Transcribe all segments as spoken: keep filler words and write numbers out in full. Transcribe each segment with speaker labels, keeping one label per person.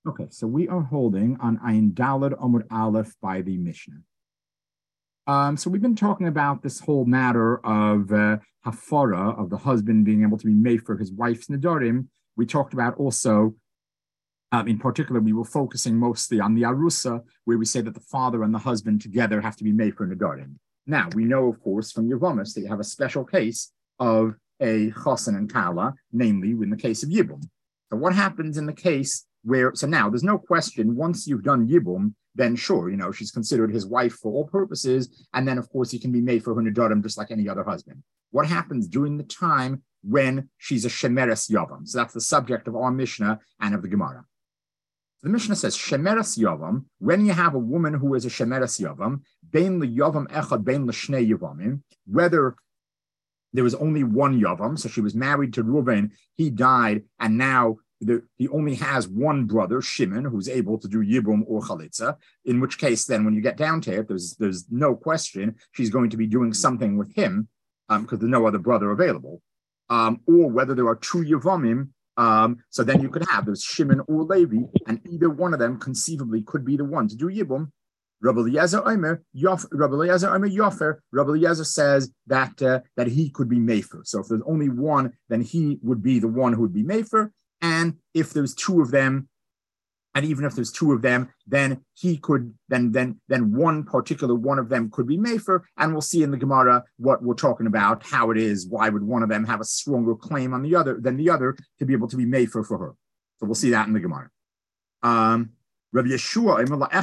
Speaker 1: Okay, so we are holding on Ayin Dalad Amud Aleph by the Mishnah. Um, so we've been talking about this whole matter of uh, hafara, of the husband being able to be made for his wife's nedarim. We talked about also, um, in particular, we were focusing mostly on the arusa, where we say that the father and the husband together have to be made for nedarim. Now, we know, of course, from Yevamos that you have a special case of a chasen and kala, namely in the case of yibum. So what happens in the case where, so now there's no question, once you've done yibum, then sure, you know, she's considered his wife for all purposes. And then, of course, he can be made for her nedarim just like any other husband. What happens during the time when she's a shemeres yavam? So that's the subject of our Mishnah and of the Gemara. The Mishnah says, shemeres yavam, when you have a woman who is a shemeres yavam, bein yavam echad, bein l'shnei yavamim, whether there was only one yavam, so she was married to Reuven, he died, and now The, he only has one brother, Shimon, who's able to do Yibum or Chalitza, in which case then when you get down to it, there's, there's no question she's going to be doing something with him because um, there's no other brother available. Um, or whether there are two Yavamim, um, so then you could have, there's Shimon or Levi, and either one of them conceivably could be the one to do Yibum. Rabbi Eliezer Omer, Rabbi Eliezer Omer Yofer, Rabbi Eliezer says that, uh, that he could be Mefer. So if there's only one, then he would be the one who would be Mefer. And if there's two of them, and even if there's two of them, then he could, then then then one particular one of them could be Mefer, and we'll see in the Gemara what we're talking about, how it is, why would one of them have a stronger claim on the other than the other to be able to be Mefer for her. So we'll see that in the Gemara. Um, Rabbi Yeshua,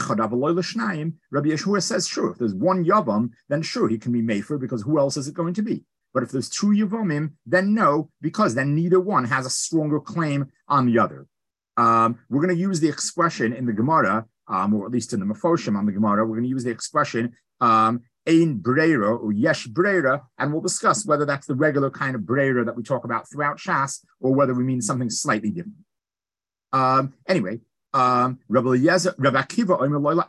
Speaker 1: Rabbi Yeshua says, sure, if there's one Yavam, then sure, he can be Mefer, because who else is it going to be? But if there's two Yavamim, then no, because then neither one has a stronger claim on the other. Um, we're going to use the expression in the Gemara, um, or at least in the Mefoshim on the Gemara, we're going to use the expression um, Ein Breira or Yesh Breira, and we'll discuss whether that's the regular kind of Breira that we talk about throughout Shas, or whether we mean something slightly different. Um, anyway, um, Rabbi Eliezer, Rabbi Akiva,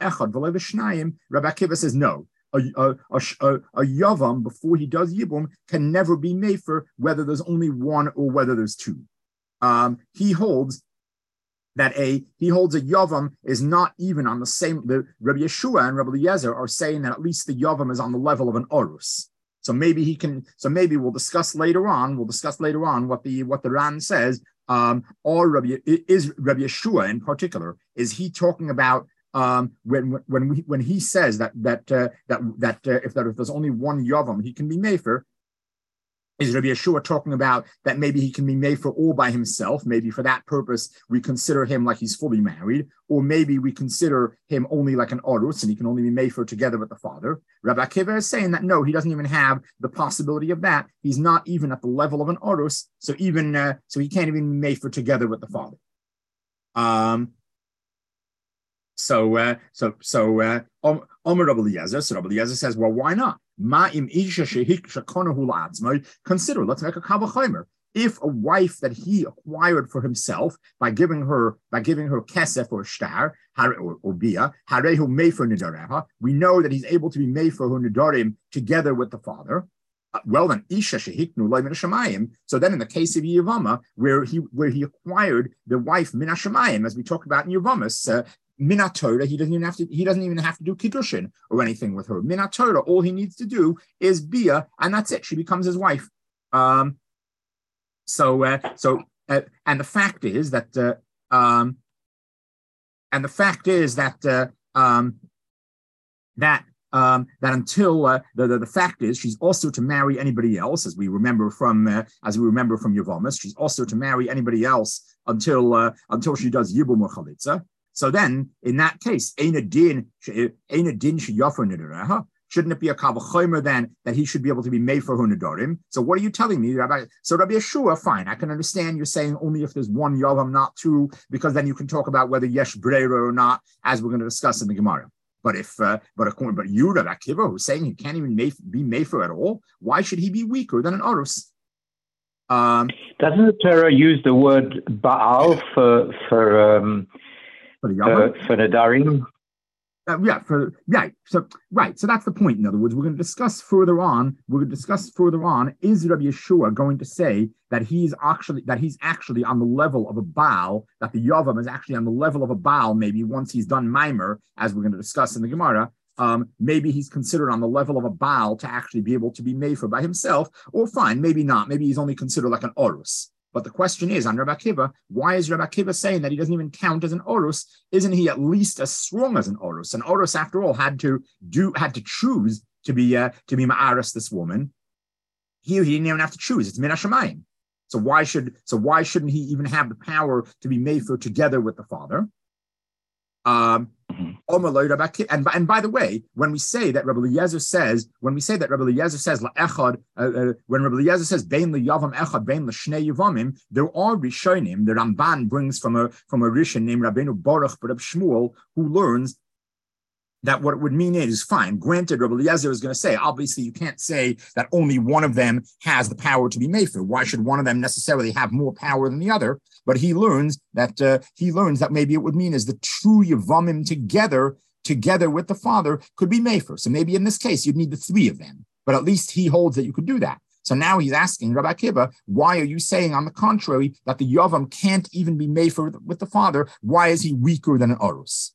Speaker 1: Rabbi Akiva says no. A, a, a, a yavam before he does yibum can never be mefer, whether there's only one or whether there's two. Um, he holds that a he holds a yavam is not even on the same. The Rabbi Yeshua and Rabbi Eliezer are saying that at least the yavam is on the level of an orus. So maybe he can. So maybe we'll discuss later on. We'll discuss later on what the what the Ran says. Um, or Rabbi is Rabbi Yeshua in particular, is he talking about? Um, when when we when he says that that uh, that that uh, if, that if there's only one yavam, he can be mefer. Is Rabbi Yeshua talking about that maybe he can be mefer all by himself? Maybe for that purpose we consider him like he's fully married, or maybe we consider him only like an orus and he can only be mefer together with the father. Rabbi Akiva is saying that no, he doesn't even have the possibility of that. He's not even at the level of an orus, so even uh, so he can't even be mefer together with the father. Um. So, uh, so, so, uh, Omer Rabbi Eliezer. So Rabbi Eliezer says, well, why not? Consider, let's make a kavachomer. If a wife that he acquired for himself by giving her by giving her kesef or shtar or, or bia, harehu mefer nidareha, we know that he's able to be mefer her nidarim together with the father. Uh, well then, isha shehiknu loy min. So then, in the case of Yevama, where he where he acquired the wife min hashamayim, as we talked about in Yevamas, uh, Minat Torah, he doesn't even have to. He doesn't even have to do kiddushin or anything with her. Minat Torah, all he needs to do is bia, and that's it. She becomes his wife. Um, so, uh, so, uh, and the fact is that, uh, um, and the fact is that uh, um, that um, that until uh, the, the the fact is she's also to marry anybody else, as we remember from uh, as we remember from Yevamis, she's also to marry anybody else until uh, until she does yibum or chalitza. So then, in that case, Eina din Eina din sheyafer nidareha. Shouldn't it be a kavachomer then that he should be able to be made for her nidarim? So what are you telling me, Rabbi? So Rabbi Yeshua, fine, I can understand you're saying only if there's one yavam, not two, because then you can talk about whether yesh breira or not, as we're going to discuss in the Gemara. But if, uh, but according, but you, Rabbi Akiva, who's saying he can't even be mefer at all, why should he be weaker than an orus? Um,
Speaker 2: Doesn't the Torah use the word Baal for for um, for, uh, for Nadarim?
Speaker 1: Uh, yeah, for right. So right. So that's the point. In other words, we're going to discuss further on. We're going to discuss further on. Is Rabbi Yeshua going to say that he's actually that he's actually on the level of a Baal? That the Yavam is actually on the level of a Baal? Maybe once he's done Mimer, as we're going to discuss in the Gemara. Um, maybe he's considered on the level of a Baal to actually be able to be made for by himself, or fine, maybe not. Maybe he's only considered like an Orus. But the question is, on Rabbi Akiva, why is Rabbi Akiva saying that he doesn't even count as an Orus? Isn't he at least as strong as an Orus? An Orus, after all, had to do had to choose to be uh, to be Ma'aris, this woman. Here, he didn't even have to choose. It's Min HaShamayim. So why should so why shouldn't he even have the power to be made for together with the father? Um, and, and by the way, when we say that Rabbi Eliezer says, when we say that Rabbi Eliezer says la'echad, uh, uh, when Rabbi Eliezer says bein liyavam echad, bein l'shnei yavamim, there are rishonim. The Ramban brings from a from a rishon named Rabbeinu Baruch Reb Shmuel, who learns that what it would mean is, fine, granted, Rabbi Eliezer is going to say, obviously you can't say that only one of them has the power to be mefer. Why should one of them necessarily have more power than the other? But he learns that uh, he learns that maybe it would mean is the true Yavamim together, together with the father, could be mefer. So maybe in this case, you'd need the three of them. But at least he holds that you could do that. So now he's asking Rabbi Akiva, why are you saying, on the contrary, that the Yavam can't even be mefer with the father? Why is he weaker than an Orus?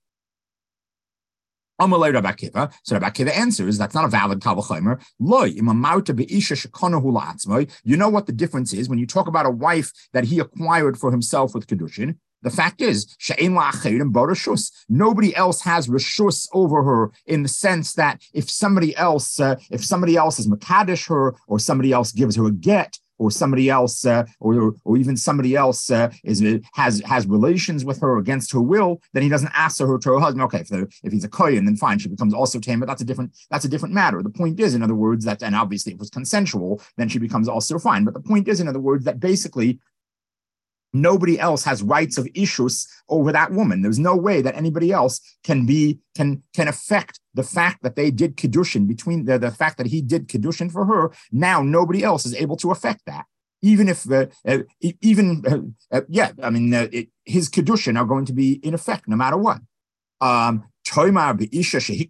Speaker 1: Amalei Rabbi Akiva. So Rabbi Akiva answers, that's not a valid Kal V'chomer. Loi imamauta be'isha shekonahu la'atzmai. You know what the difference is when you talk about a wife that he acquired for himself with kedushin. The fact is, she'ein la'achirim bo reshus. Nobody else has reshus over her, in the sense that if somebody else, uh, if somebody else is makadesh her, or somebody else gives her a get, or somebody else, uh, or or even somebody else uh, is has has relations with her against her will, then he doesn't ask her to her husband. Okay, if, if he's a kohen, then fine, she becomes also tame, but that's a different that's a different matter. The point is, in other words, that, and obviously if it was consensual, then she becomes also fine. But the point is, in other words, that basically nobody else has rights of ishus over that woman. There's no way that anybody else can be can can affect the fact that they did kedushin between the, the fact that he did kedushin for her. Now nobody else is able to affect that, even if uh, uh, even uh, uh, yeah, I mean uh, it, his kedushin are going to be in effect no matter what. Um, How do you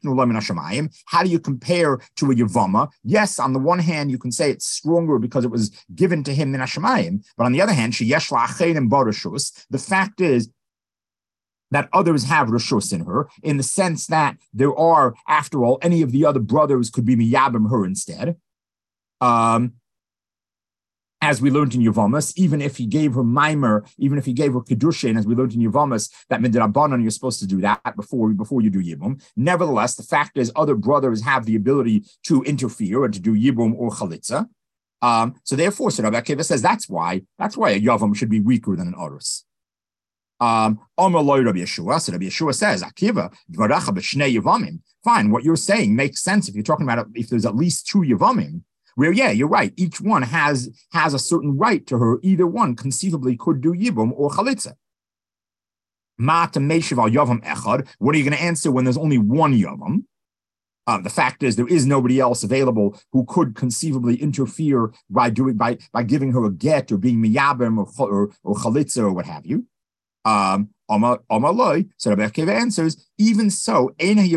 Speaker 1: compare to a Yavama? Yes, on the one hand, you can say it's stronger because it was given to him in Hashemayim, but on the other hand, the fact is that others have Rishus in her, in the sense that there are, after all, any of the other brothers could be Miyabim her instead. Um, As we learned in Yavamas, even if he gave her Mimer, even if he gave her Kedushin, as we learned in Yavamas, that Midrabanan, you're supposed to do that before, before you do Yibum. Nevertheless, the fact is other brothers have the ability to interfere and to do Yibum or Chalitza. Um, so therefore, so Rabbi Akiva says that's why, that's why a Yavam should be weaker than an Orus. Um, Rabbi Yeshua, so Rabbi Yeshua says, Akiva, Dvaracha b'shnei Yavamim. Fine, what you're saying makes sense if you're talking about if there's at least two Yavamim. Where, yeah, you're right. Each one has has a certain right to her. Either one conceivably could do Yibum or Chalitza. What are you going to answer when there's only one Yavam? Uh, the fact is, there is nobody else available who could conceivably interfere by doing by by giving her a get or being miyabim or, or or Chalitza or what have you. Um, so Rabbi Akiva answers, even so, the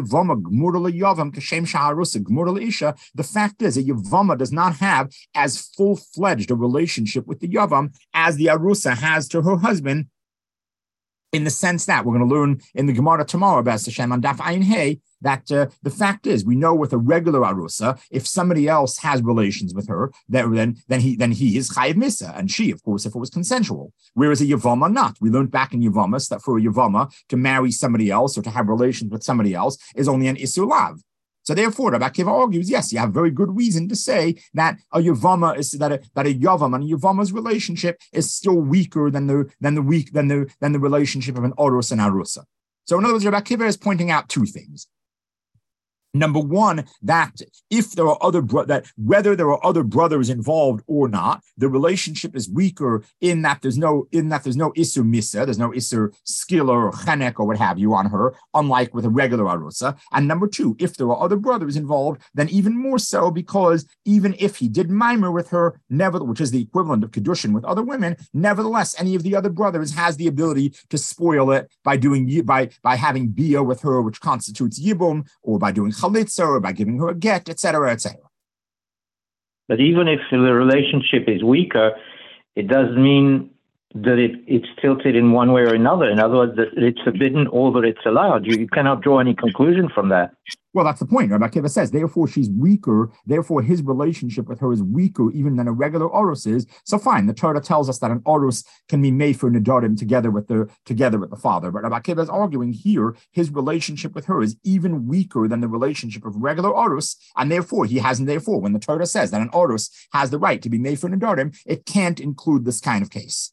Speaker 1: fact is, a Yavama does not have as full-fledged a relationship with the Yavam as the Arusa has to her husband, in the sense that we're going to learn in the Gemara tomorrow about Hashem on Daf Ayin Hey, that uh, the fact is, we know with a regular Arusa, if somebody else has relations with her, then then he then he is Chayiv Misa, and she, of course, if it was consensual. Whereas a Yavama not. We learned back in Yavamas that for a Yavama to marry somebody else or to have relations with somebody else is only an Isur Lav. So therefore, Rabbi Akiva argues, yes, you have very good reason to say that a Yavama is that a, that a Yavam and a Yavama's relationship is still weaker than the than the weak than the than the relationship of an Orus and Arusa. So in other words, Rabbi Akiva is pointing out two things. Number one, that if there are other bro- that whether there are other brothers involved or not, the relationship is weaker in that there's no in that there's no isur misa, there's no isur skila or chenek or what have you on her, unlike with a regular arusa. And number two, if there are other brothers involved, then even more so, because even if he did mimer with her, never, which is the equivalent of kedushin with other women, nevertheless, any of the other brothers has the ability to spoil it by doing by by having bia with her, which constitutes yibum, or by doing chalitza, or by giving her a get, et cetera, et cetera.
Speaker 2: But even if the relationship is weaker, it doesn't mean that it, it's tilted in one way or another. In other words, that it's forbidden or that it's allowed. You, you cannot draw any conclusion from that.
Speaker 1: Well, that's the point. Rabbi Akiva says, therefore, she's weaker. Therefore, his relationship with her is weaker even than a regular orus is. So fine, the Torah tells us that an orus can be made for nedarim together with the together with the father. But Rabbi Akiva is arguing here his relationship with her is even weaker than the relationship of regular orus, and therefore he hasn't. Therefore, when the Torah says that an orus has the right to be made for nedarim, it can't include this kind of case.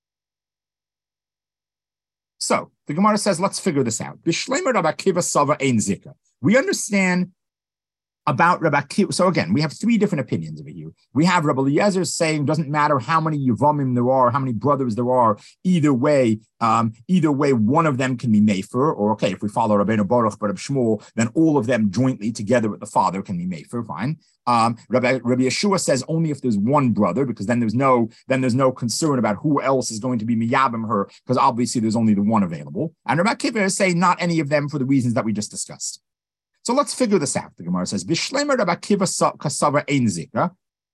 Speaker 1: So the Gemara says, let's figure this out. Bishleimer Rabbi Akiva Sava Ein Zika. We understand about Rabbi Akiva. So again, we have three different opinions over here. We have Rabbi Eliezer saying doesn't matter how many Yevamim there are, how many brothers there are. Either way, um, either way, one of them can be Mefer. Or okay, if we follow Rabbeinu Baruch but Rabbi Shmuel, then all of them jointly together with the father can be Mefer. Fine. Um, Rabbi, Rabbi Yeshua says only if there's one brother, because then there's no then there's no concern about who else is going to be miyabim her, because obviously there's only the one available. And Rabbi Akiva is saying not any of them for the reasons that we just discussed. So let's figure this out. The Gemara says, "Bishleimer Rabbi Akiva kasava ein zika."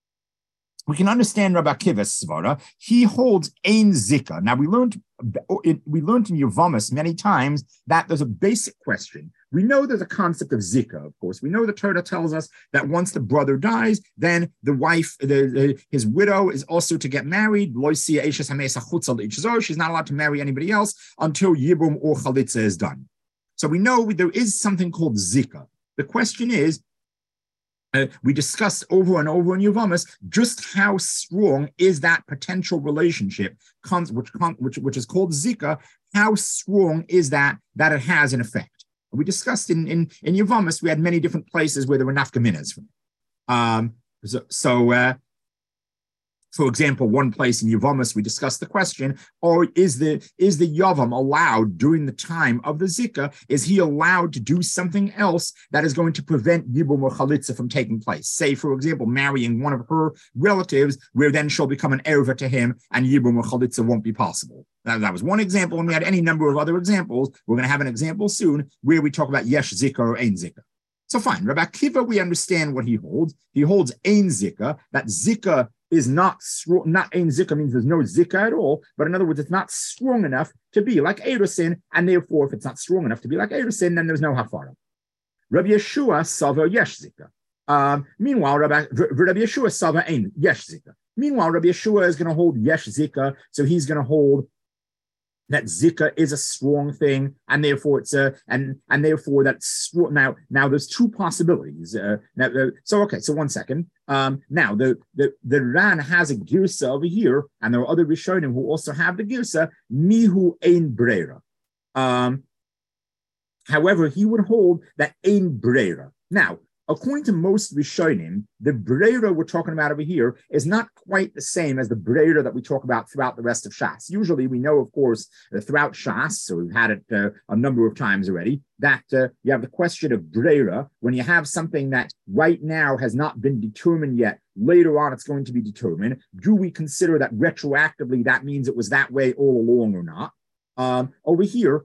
Speaker 1: We can understand Rabbi Akiva's svara. He holds ein zika. Now we learned we learned in Yevamos many times that there's a basic question. We know there's a concept of zika, of course. We know the Torah tells us that once the brother dies, then the wife, the, the, his widow, is also to get married. She's not allowed to marry anybody else until yibum or chalitza is done. So we know there is something called zika. The question is, uh, we discussed over and over in Yevamos just how strong is that potential relationship, which, which, which is called zika. How strong is that that it has an effect? We discussed in in in Yevamos, we had many different places where there were nafkaminas from it. Um, so, so uh, for example, one place in Yevamos, we discussed the question: or is the is the yavam allowed during the time of the zika? Is he allowed to do something else that is going to prevent yibum or chalitza from taking place? Say, for example, marrying one of her relatives, where then she'll become an erva to him, and yibum or chalitza won't be possible. That, that was one example, and we had any number of other examples. We're going to have an example soon where we talk about yesh zika or ein zika. So fine, Rabbi Akiva, we understand what he holds. He holds ein zika, that zika is not strong, not ein zika means there's no zika at all, but in other words, it's not strong enough to be like erusin, and therefore, if it's not strong enough to be like erusin, then there's no hafara. Rabbi Yeshua sava yesh zika. Um, meanwhile, Rabbi, Rabbi Yeshua sava ein yesh zika. Meanwhile, Rabbi Yeshua is going to hold yesh zika, so he's going to hold that zika is a strong thing, and therefore it's a and and therefore that's strong. Now, now there's two possibilities. Uh, now, uh, so okay, so one second. Um, now the the the Ran has a girsa over here, and there are other Rishonim who also have the girsa mihu ein brera. Um, however, he would hold that ein brera. Now, according to most Rishonim, the Breira we're talking about over here is not quite the same as the Breira that we talk about throughout the rest of Shas. Usually we know, of course, uh, throughout Shas, so we've had it uh, a number of times already, that uh, you have the question of Breira, when you have something that right now has not been determined yet, later on it's going to be determined. Do we consider that retroactively that means it was that way all along or not? Um, over here,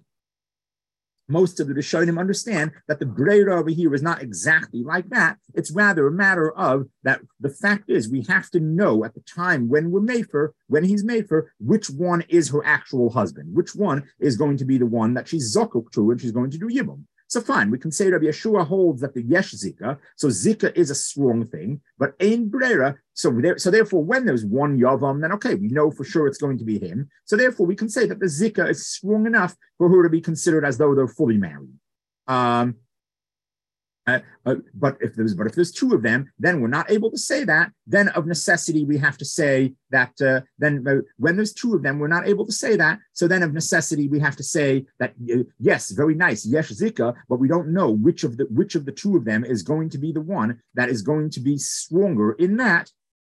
Speaker 1: most of the Rishonim understand that the Breira over here is not exactly like that. It's rather a matter of that the fact is we have to know at the time when we're Mefer, when he's Mefer, which one is her actual husband, which one is going to be the one that she's Zokuk to and she's going to do Yibum. So fine, we can say Rabbi Yeshua holds that the Yesh Zika, so Zika is a strong thing, but Ein Breira, so, there, so therefore when there's one Yavam, then okay, we know for sure it's going to be him. So therefore we can say that the Zika is strong enough for her to be considered as though they're fully married. Um, Uh, uh, but if there's but if there's two of them, then we're not able to say that. Then of necessity we have to say that. Uh, then uh, when there's two of them, we're not able to say that. So then of necessity we have to say that uh, yes, very nice, yesh zika, but we don't know which of the which of the two of them is going to be the one that is going to be stronger in that,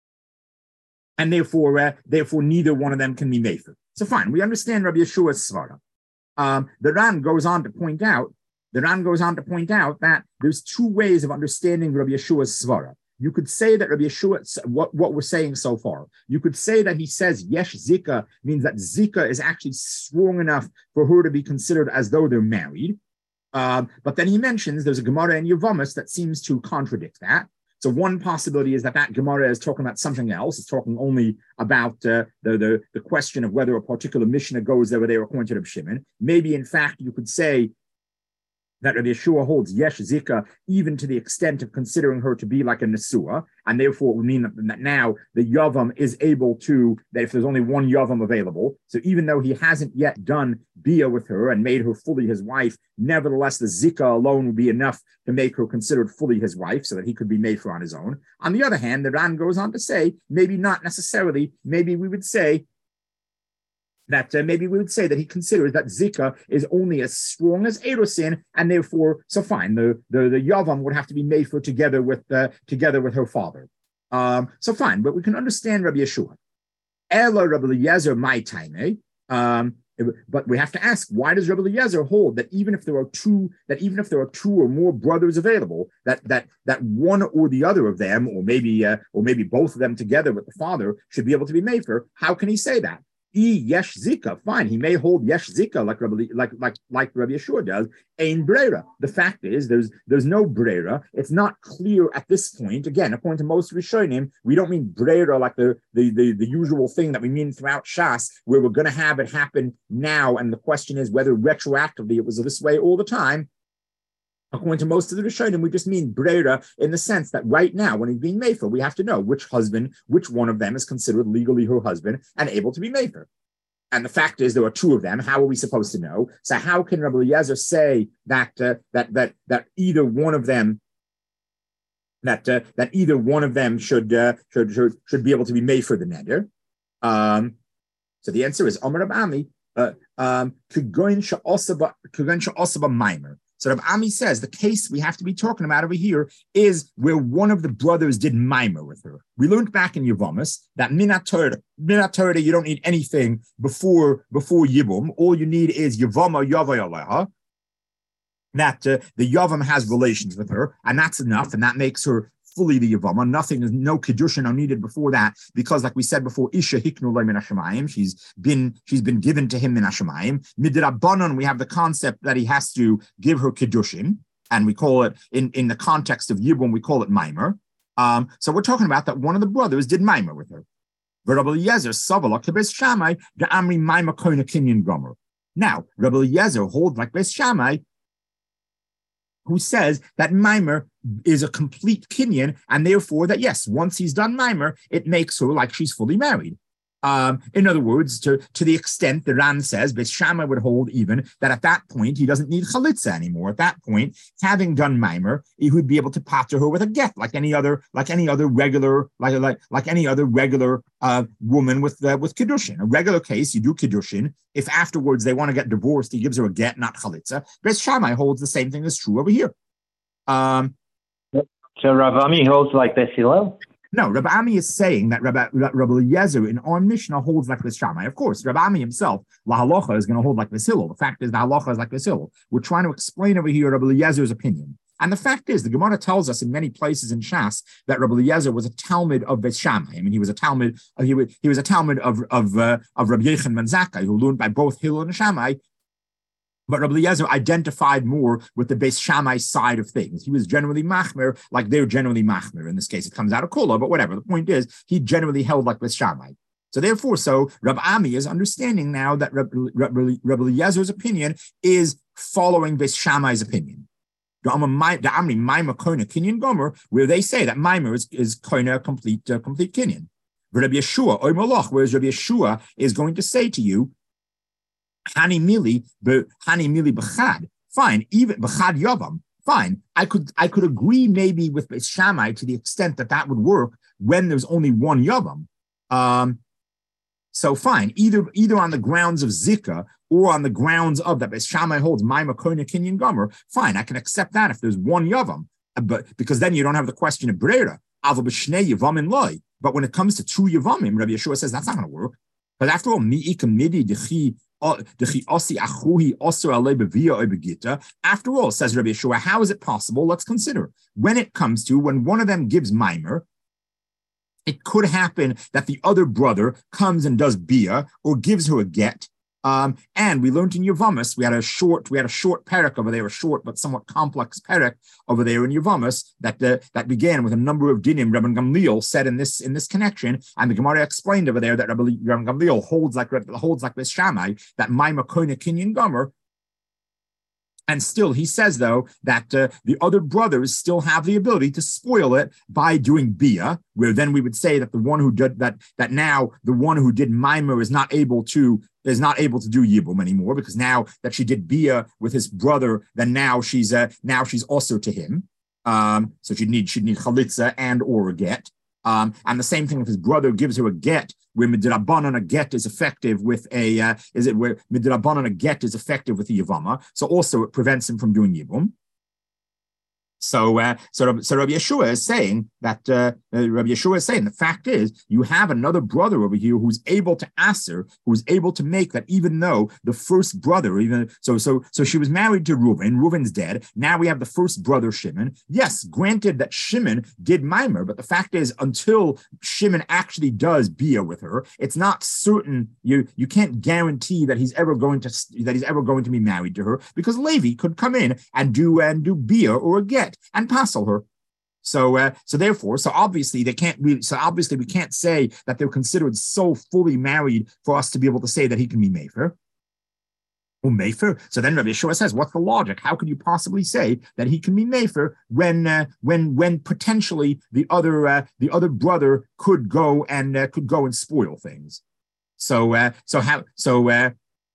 Speaker 1: and therefore uh, therefore neither one of them can be mefer. So fine, we understand Rabbi Yeshua's svara. Um, the Ran goes on to point out. The Ran goes on to point out that there's two ways of understanding Rabbi Yeshua's svara. You could say that Rabbi Yeshua, what, what we're saying so far, you could say that he says yesh zika means that zika is actually strong enough for her to be considered as though they're married. Um, but then he mentions there's a Gemara in Yevamos that seems to contradict that. So one possibility is that that Gemara is talking about something else. It's talking only about uh, the, the, the question of whether a particular Mishnah goes over there according to Reb Shimon. Maybe, in fact, you could say that Rabbi Yeshua holds yesh zika even to the extent of considering her to be like a nesua, and therefore it would mean that, that now the yavam is able to, that if there's only one yavam available, so even though he hasn't yet done bia with her and made her fully his wife, nevertheless the zika alone would be enough to make her considered fully his wife so that he could be made for on his own. On the other hand, the Ran goes on to say, maybe not necessarily, maybe we would say that uh, maybe we would say that he considers that Zika is only as strong as Erosin, and therefore, so fine, the, the, the Yavam would have to be made for together with uh, together with her father. Um, so fine, but we can understand Rabbi Yeshua. Ela Rabbi Eliezer my time, um, but we have to ask, why does Rabbi Eliezer hold that even if there are two, that even if there are two or more brothers available, that that that one or the other of them, or maybe uh, or maybe both of them together with the father, should be able to be made for? How can he say that? E yesh zika, fine. He may hold yesh zika like Rabbi, like like like Rabbi Yeshua does. Ein brera. The fact is, there's there's no brera. It's not clear at this point. Again, according to most Rishonim, we don't mean brera like the the the, the usual thing that we mean throughout Shas, where we're going to have it happen now, and the question is whether retroactively it was this way all the time. According to most of the Rishonim, we just mean brera in the sense that right now, when he's being mefer, we have to know which husband, which one of them is considered legally her husband and able to be mefer. And the fact is, there are two of them. How are we supposed to know? So how can Rabbi Eliezer say that uh, that that that either one of them that uh, that either one of them should uh, should, should should be able to be mefer the neder? Um, so the answer is Omer Rab Ami kugoin she'osaba kugoin she'osaba maimer. So Rab Ami says the case we have to be talking about over here is where one of the brothers did maimer with her. We learned back in Yevamos that minat Torah, minat Torah, you don't need anything before before Yibum. All you need is Yevama Yavay Aleha. That uh, the Yavam has relations with her, and that's enough, and that makes her fully the Yavama. Nothing is no kedushin are needed before that, because, like we said before, Isha hiknu lo min hashamayim. She's been she's been given to him min hashamayim. Midrabanan, we have the concept that he has to give her kedushin, and we call it in, in the context of Yibum, we call it maimer. Um, so we're talking about that one of the brothers did maimer with her. Rabbi Eliezer savala kebes Shammai the amri maimer koina kinyan gomer. Now Rabbi Eliezer holds like Beis Shammai, who says that Maimer is a complete kinyan, and therefore that, yes, once he's done Maimer, it makes her like she's fully married. Um, in other words, to, to the extent the Ran says, Beis Shammai would hold even that at that point, he doesn't need chalitza anymore. At that point, having done Maimer, he would be able to pater her with a get, like any other, like any other regular, like like like any other regular uh, woman with uh, with kiddushin. A regular case, you do kiddushin. If afterwards they want to get divorced, he gives her a get, not chalitza. Beis Shammai holds the same thing is true over here. Um,
Speaker 2: so Rav Ami holds like Beis Hillel?
Speaker 1: No, Rabbi Ami is saying that Rabbi, Rabbi Eliezer in our Mishnah holds like Beis Shammai. Of course, Rabbi Ami himself, La Halacha, is going to hold like Beis Hillel. The fact is, the Halacha is like Beis Hillel. We're trying to explain over here Rabbi Eliezer's opinion. And the fact is, the Gemara tells us in many places in Shas that Rabbi Eliezer was a Talmud of Beis Shammai. I mean, he was a Talmud. Uh, he, was, he was a Talmud of of uh, of Rabbi Yechon ben Zakkai, who learned by both Hillel and Shammai. But Rabbi Eliezer identified more with the Beis Shammai side of things. He was generally machmer, like they're generally machmer. In this case, it comes out of Kula, but whatever. The point is, he generally held like Beis Shammai. So therefore, so Rabbi Ami is understanding now that Rabbi, Rabbi, Rabbi Eliezer's opinion is following Beis Shammai's opinion. The Amri Maimah Koina Kinyan Gomer, where they say that Maimah is, is Koina complete uh, complete Kinyan. Rabbi Yeshua, Oy Malach, whereas Rabbi Yeshua is going to say to you, Hani mili, hani mili b'chad. Fine, even b'chad yavam. fine. I could I could agree maybe with Beis Shammai to the extent that that would work when there's only one Yavam. Um, so fine, either either on the grounds of Zika or on the grounds of that Beis Shammai holds Maima Koina Kinyan Gomer, fine, I can accept that if there's one Yavam, but because then you don't have the question of Brera. But when it comes to two Yavamim, Rabbi Yeshua says that's not going to work. But after all, after all, says Rabbi Yeshua, how is it possible? Let's consider. When it comes to when one of them gives mimer, it could happen that the other brother comes and does bia or gives her a get. Um, and we learned in Yavamas, we had a short, we had a short parak over there, a short but somewhat complex parak over there in Yavamas that uh, that began with a number of dinim. Rabban Gamliel said in this in this connection, and the Gemara explained over there that Rabban Gamliel holds like holds like Beis Shammai that Maima Koina Kinyan Gomer. And still, he says, though, that uh, the other brothers still have the ability to spoil it by doing bia, where then we would say that the one who did that, that now the one who did mimer is not able to is not able to do yibum anymore, because now that she did bia with his brother, then now she's uh, now she's also to him. Um, so she'd need she'd need chalitza and or a get. Um, and the same thing if his brother gives her a get, where midrabanan a get is effective with a uh, is it where midrabanan a get is effective with the yavama. So also it prevents him from doing yibum. So, uh, so, so Rabbi Yeshua is saying that uh, uh, Rabbi Yeshua is saying the fact is you have another brother over here who's able to answer, who's able to make that, even though the first brother, even so, so, so she was married to Reuven. Reuven's dead. Now we have the first brother Shimon. Yes, granted that Shimon did mimer, but the fact is until Shimon actually does bia with her, it's not certain. You you can't guarantee that he's ever going to that he's ever going to be married to her, because Levi could come in and do and do bia or a get and passel her. So, uh, so therefore, so obviously they can't really, so obviously we can't say that they're considered so fully married for us to be able to say that he can be Mefer. Or Mefer. So then Rabbi Yeshua says, what's the logic? How could you possibly say that he can be Mefer when, uh, when, when potentially the other, uh, the other brother could go and uh, could go and spoil things? So, uh, so how, so, uh,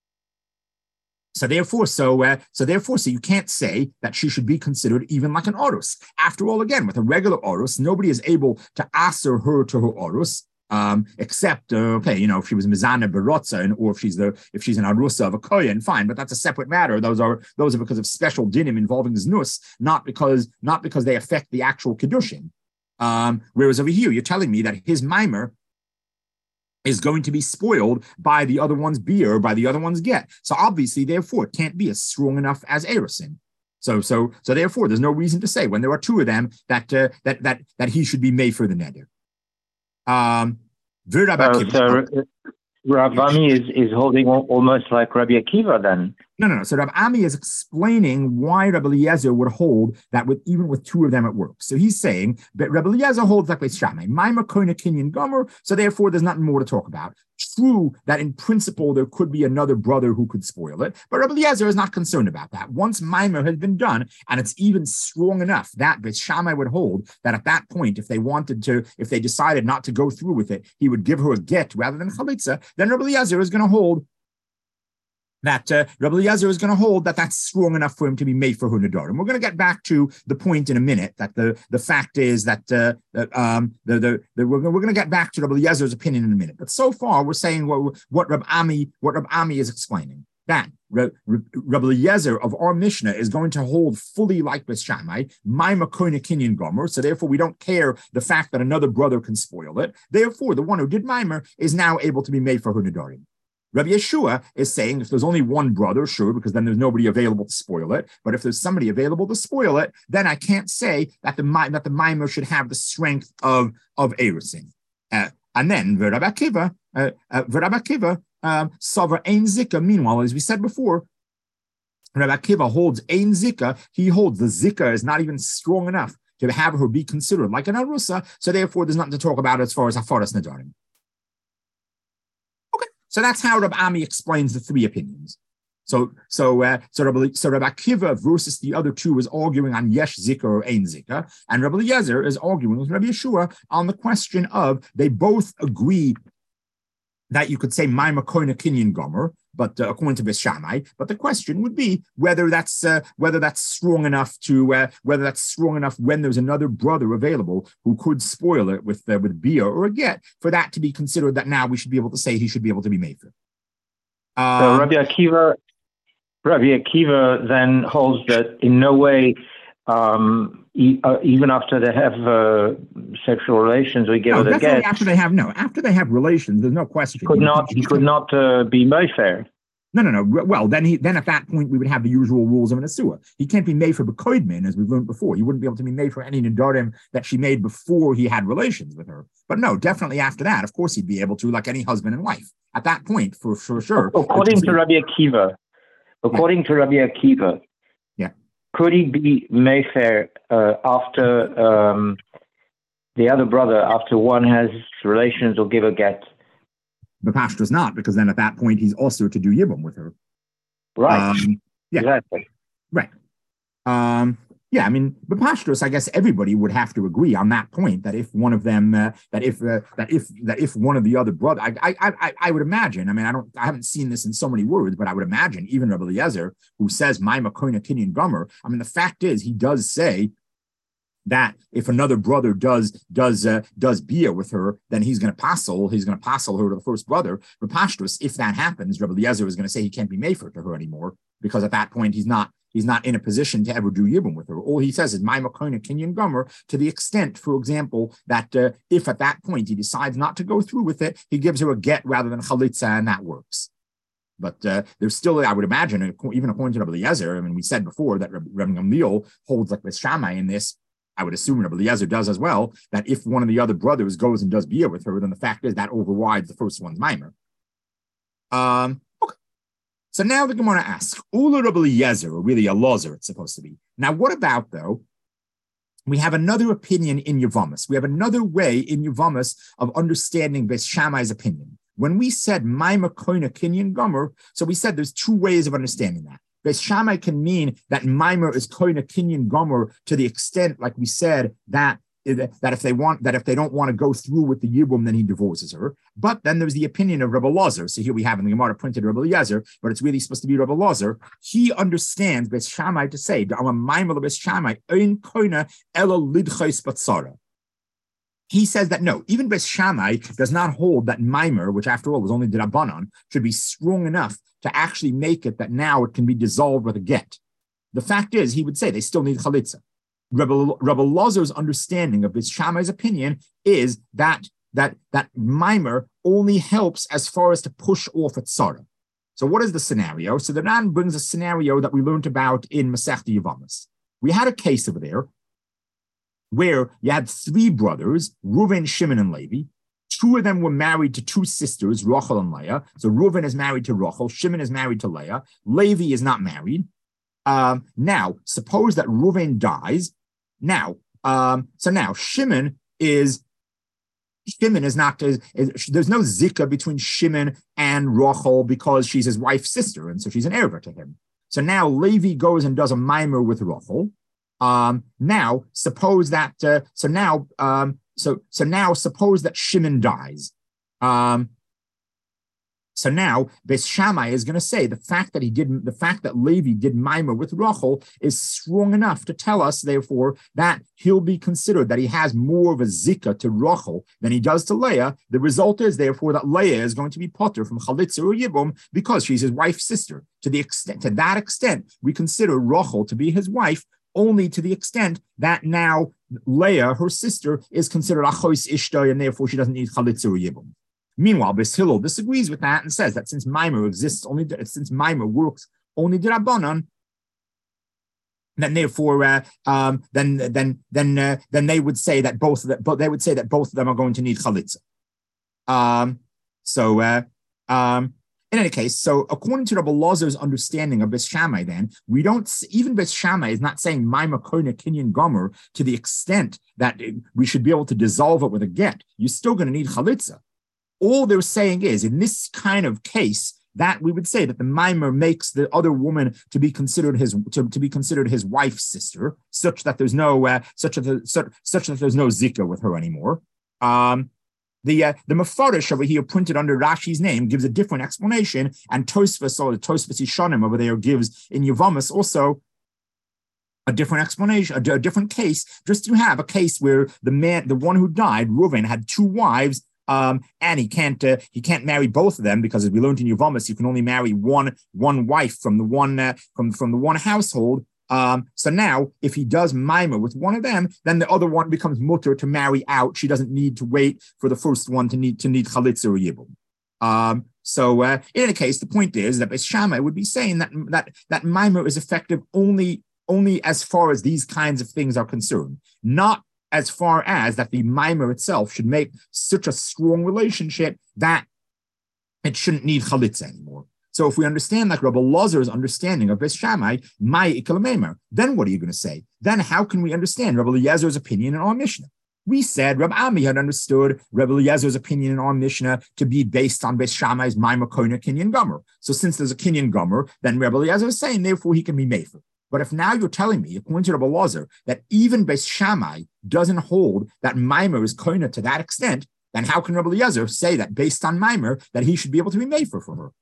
Speaker 1: So therefore, so uh, so therefore, so you can't say that she should be considered even like an orus. After all, again, with a regular orus, nobody is able to answer her to her orus, um, except uh, okay, you know, if she was mizana berotza, or if she's the if she's an arusa of a kohen, fine, but that's a separate matter. Those are those are because of special dinim involving znus, not because not because they affect the actual kedushin. Um, whereas over here, you're telling me that his mimer is going to be spoiled by the other one's beer or by the other one's get. So obviously, therefore, it can't be as strong enough as Erosin. So, so, so therefore, there's no reason to say when there are two of them that uh, that that that he should be made for the neder. Um,
Speaker 2: uh, so Rav Ami is, is holding almost like Rabbi Akiva then.
Speaker 1: No, no, no. So Rav Ami is explaining why Rabbi Eliezer would hold that with even with two of them it works. So he's saying that Rabbi Eliezer holds like Beis Shammai, Maima Koina Kinyan Gomer. So therefore, there's nothing more to talk about. True that in principle there could be another brother who could spoil it, but Rabbi Eliezer is not concerned about that. Once Maima has been done, and it's even strong enough that Beis Shammai would hold that at that point, if they wanted to, if they decided not to go through with it, he would give her a get rather than chalitza. Then Rabbi Eliezer is going to hold that uh, Rabbi Eliezer is going to hold that that's strong enough for him to be made for her nedarim. We're going to get back to the point in a minute that the, the fact is that, uh, that um, the, the, the, we're, we're going to get back to Rabbi Eliezer's opinion in a minute. But so far, we're saying what, what Rabbi Ami what Rabbi Ami is explaining. That Rabbi Eliezer of our Mishnah is going to hold fully like Beis Shammai, Maima Koina Kinyan Gomer. So therefore, we don't care the fact that another brother can spoil it. Therefore, the one who did Maimer is now able to be made for her nedarim. Rabbi Yeshua is saying if there's only one brother, sure, because then there's nobody available to spoil it. But if there's somebody available to spoil it, then I can't say that the that the mimer should have the strength of of Erusin. Uh, and then Rabbi Akiva, uh, uh, Rabbi Akiva, um, Sover Ein Zika. Meanwhile, as we said before, Rabbi Akiva holds Ein Zika. He holds the Zika is not even strong enough to have her be considered like an Arusa. So therefore, there's nothing to talk about as far as Hafaras Nedarim. So that's how Rabbi Ami explains the three opinions. So, so, uh, so, Rabbi, so Rabbi Akiva versus the other two is arguing on Yesh Zika or Ein Zika, and Rabbi Eliezer is arguing with Rabbi Yeshua on the question of they both agree that you could say Maima Koina Kinyan Gomer, but uh, according to Beis Shammai. But the question would be whether that's uh, whether that's strong enough to uh, whether that's strong enough when there's another brother available who could spoil it with uh, with bia or a get for that to be considered that now we should be able to say he should be able to be made for. Um,
Speaker 2: so Rabbi Akiva, Rabbi Akiva then holds that in no way, um, e- uh, even after they have uh, sexual relations, we give
Speaker 1: no,
Speaker 2: it a get.
Speaker 1: After they have no, after they have relations, there's no question.
Speaker 2: He could not. He could not uh, be Mayfair.
Speaker 1: No, no, no. Well, then he then at that point we would have the usual rules of an Asua. He can't be made for Bekoidmin, as we've learned before. He wouldn't be able to be made for any Nidarim that she made before he had relations with her. But no, definitely after that, of course he'd be able to, like any husband and wife. At that point, for, for sure.
Speaker 2: According to Rabbi Akiva, according yeah. to Rabbi Akiva,
Speaker 1: yeah,
Speaker 2: could he be Mayfair uh, after um, the other brother, after one has relations or give a get?
Speaker 1: Bepashtus not, because then at that point he's also to do Yibum with her.
Speaker 2: Right.
Speaker 1: Um, yeah.
Speaker 2: Exactly.
Speaker 1: Right. Um, yeah, I mean, Bepashtus, I guess everybody would have to agree on that point that if one of them, uh, that if uh, that if that if one of the other brother, I, I I I would imagine. I mean, I don't, I haven't seen this in so many words, but I would imagine even Rabbi Eliezer, who says my Makoina Kinyan Gomer. I mean, the fact is, he does say that if another brother does does uh, does bia with her, then he's going to passel, he's going to passel her to the first brother. But Pashtus, if that happens, Rabbi Eliezer is going to say he can't be made for to her anymore, because at that point he's not he's not in a position to ever do yibum with her. All he says is my makona kinyan gomer, to the extent, for example, that uh, if at that point he decides not to go through with it, he gives her a get rather than chalitza, and that works. But uh, there's still, I would imagine, even according to Rabbi Eliezer, I mean, we said before that Rabbi Gamliel holds like Beis Shammai in this. I would assume Rabbi Eliezer does as well, that if one of the other brothers goes and does bia with her, then the fact is that overrides the first one's mimer. Um, okay. So now the Gemara asks, Ula Rabbi Eliezer, or really a Lozer, it's supposed to be. Now, what about, though, we have another opinion in Yavamas. We have another way in Yavamas of understanding Beis Shammai's opinion. When we said Maima Koina Kinyan Gomer, so we said there's two ways of understanding that. Beis Shammai can mean that Mimer is Koina Kinyan Gomer to the extent, like we said, that, that if they want that if they don't want to go through with the Yibum, then he divorces her. But then there's the opinion of Rabbi Lozer. So here we have in the Gemara printed Rabbi Eliezer, but it's really supposed to be Rabbi Lozer. He understands Beis Shammai to say, Mimer Beis Shammai ein Koina ela lidchais batzara. He says that no, even Beis Shammai does not hold that Mimer, which after all was only D'Rabbanan, should be strong enough to actually make it that now it can be dissolved with a get. The fact is, he would say they still need chalitza. Rabbi, Rabbi Lozer's understanding of Beis Shammai's opinion is that that that Mimer only helps as far as to push off a tzara. So what is the scenario? So the Ran brings a scenario that we learned about in Masechta Yavamas. We had a case over there where you had three brothers, Reuven, Shimon, and Levi. Two of them were married to two sisters, Rachel and Leah. So Reuven is married to Rachel, Shimon is married to Leah, Levi is not married. Um, now, suppose that Reuven dies. Now, um, so now Shimon is Shimon is not is, is, there's no zika between Shimon and Rachel because she's his wife's sister, and so she's an erva to him. So now Levi goes and does a mimer with Rachel. Um, now, suppose that uh, so now. Um, So, so now suppose that Shimon dies. Um, so now Beis Shammai is going to say the fact that he didn't, the fact that Levi did mimer with Rachel is strong enough to tell us, therefore, that he'll be considered that he has more of a zika to Rachel than he does to Leah. The result is, therefore, that Leah is going to be potter from chalitza or yibum because she's his wife's sister. To the extent, to that extent, we consider Rachel to be his wife. Only to the extent that now Leah, her sister, is considered achois ishta, and therefore she doesn't need chalitza or yibum. Meanwhile, Beis Hillel disagrees with that and says that since mimer exists only, since mimer works only d'Rabbanan, then therefore, uh, um, then then then uh, then they would say that both of them, but they would say that both of them are going to need chalitza. Um, so. Uh, um, In any case, so according to Rabbi Lozer's understanding of Beis Shammai, then, we don't, even Beis Shammai is not saying Maima Koina Kinyan Gomer to the extent that we should be able to dissolve it with a get. You're still going to need chalitza. All they're saying is, in this kind of case, that we would say that the mimer makes the other woman to be considered his to, to be considered his wife's sister, such that there's no uh, such, a, such such that there's no zika with her anymore. Um, The uh, the Mefarish over here, printed under Rashi's name, gives a different explanation, and Tosfos, or the Tosfos Yishanim over there, gives in Yevamos also a different explanation, a, a different case. Just to have a case where the man, the one who died, Reuven, had two wives, um, and he can't uh, he can't marry both of them because, as we learned in Yevamos, you can only marry one one wife from the one uh, from from the one household. Um, so now, if he does mimer with one of them, then the other one becomes mutter to marry out. She doesn't need to wait for the first one to need to need chalitza or yibum. Um, so uh, in any case, the point is that Beis Shammai would be saying that that that mimer is effective only only as far as these kinds of things are concerned, not as far as that the mimer itself should make such a strong relationship that it shouldn't need chalitza anymore. So if we understand like Rabbi Lazar's understanding of Beis Shammai, my ikalamemer, then what are you going to say? Then how can we understand Rabbi Eliezer's opinion in our Mishnah? We said Rabbi Ami had understood Rabbi Eliezer's opinion in our Mishnah to be based on Beis Shammai's Maimer Koina Kinyan Gomer. So since there's a Kinyan Gomer, then Rabbi Eliezer is saying, therefore he can be mefer. But if now you're telling me, according to Rabbi Lazar, that even Beis Shammai doesn't hold that Maimer is Koina to that extent, then how can Rabbi Eliezer say that based on Maimer that he should be able to be mefer for her?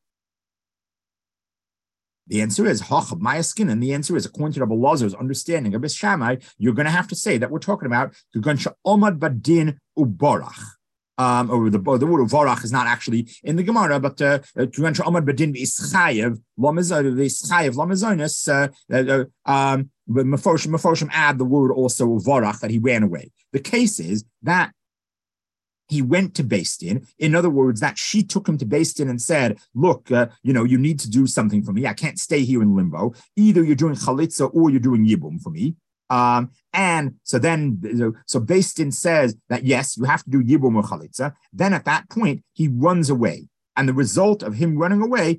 Speaker 1: The answer is Hachab Maya Skin, and the answer is, according to Rabbi Lazar's understanding of Beis Shammai, you're going to have to say that we're talking about Gegansha Omad Badin Ubarach. Um, or the, the word Ubarach is not actually in the Gemara, but Gegansha Omad Badin Ischayev Lamazonis Lamazonis. Um, but Meforshim add the word also Ubarach, that he ran away. The case is that he went to Beis Din. In other words, that she took him to Beis Din and said, look, uh, you know, you need to do something for me. I can't stay here in limbo. Either you're doing chalitza or you're doing yibum for me. Um, and so then, so Beis Din says that, yes, you have to do yibum or chalitza. Then at that point, he runs away. And the result of him running away,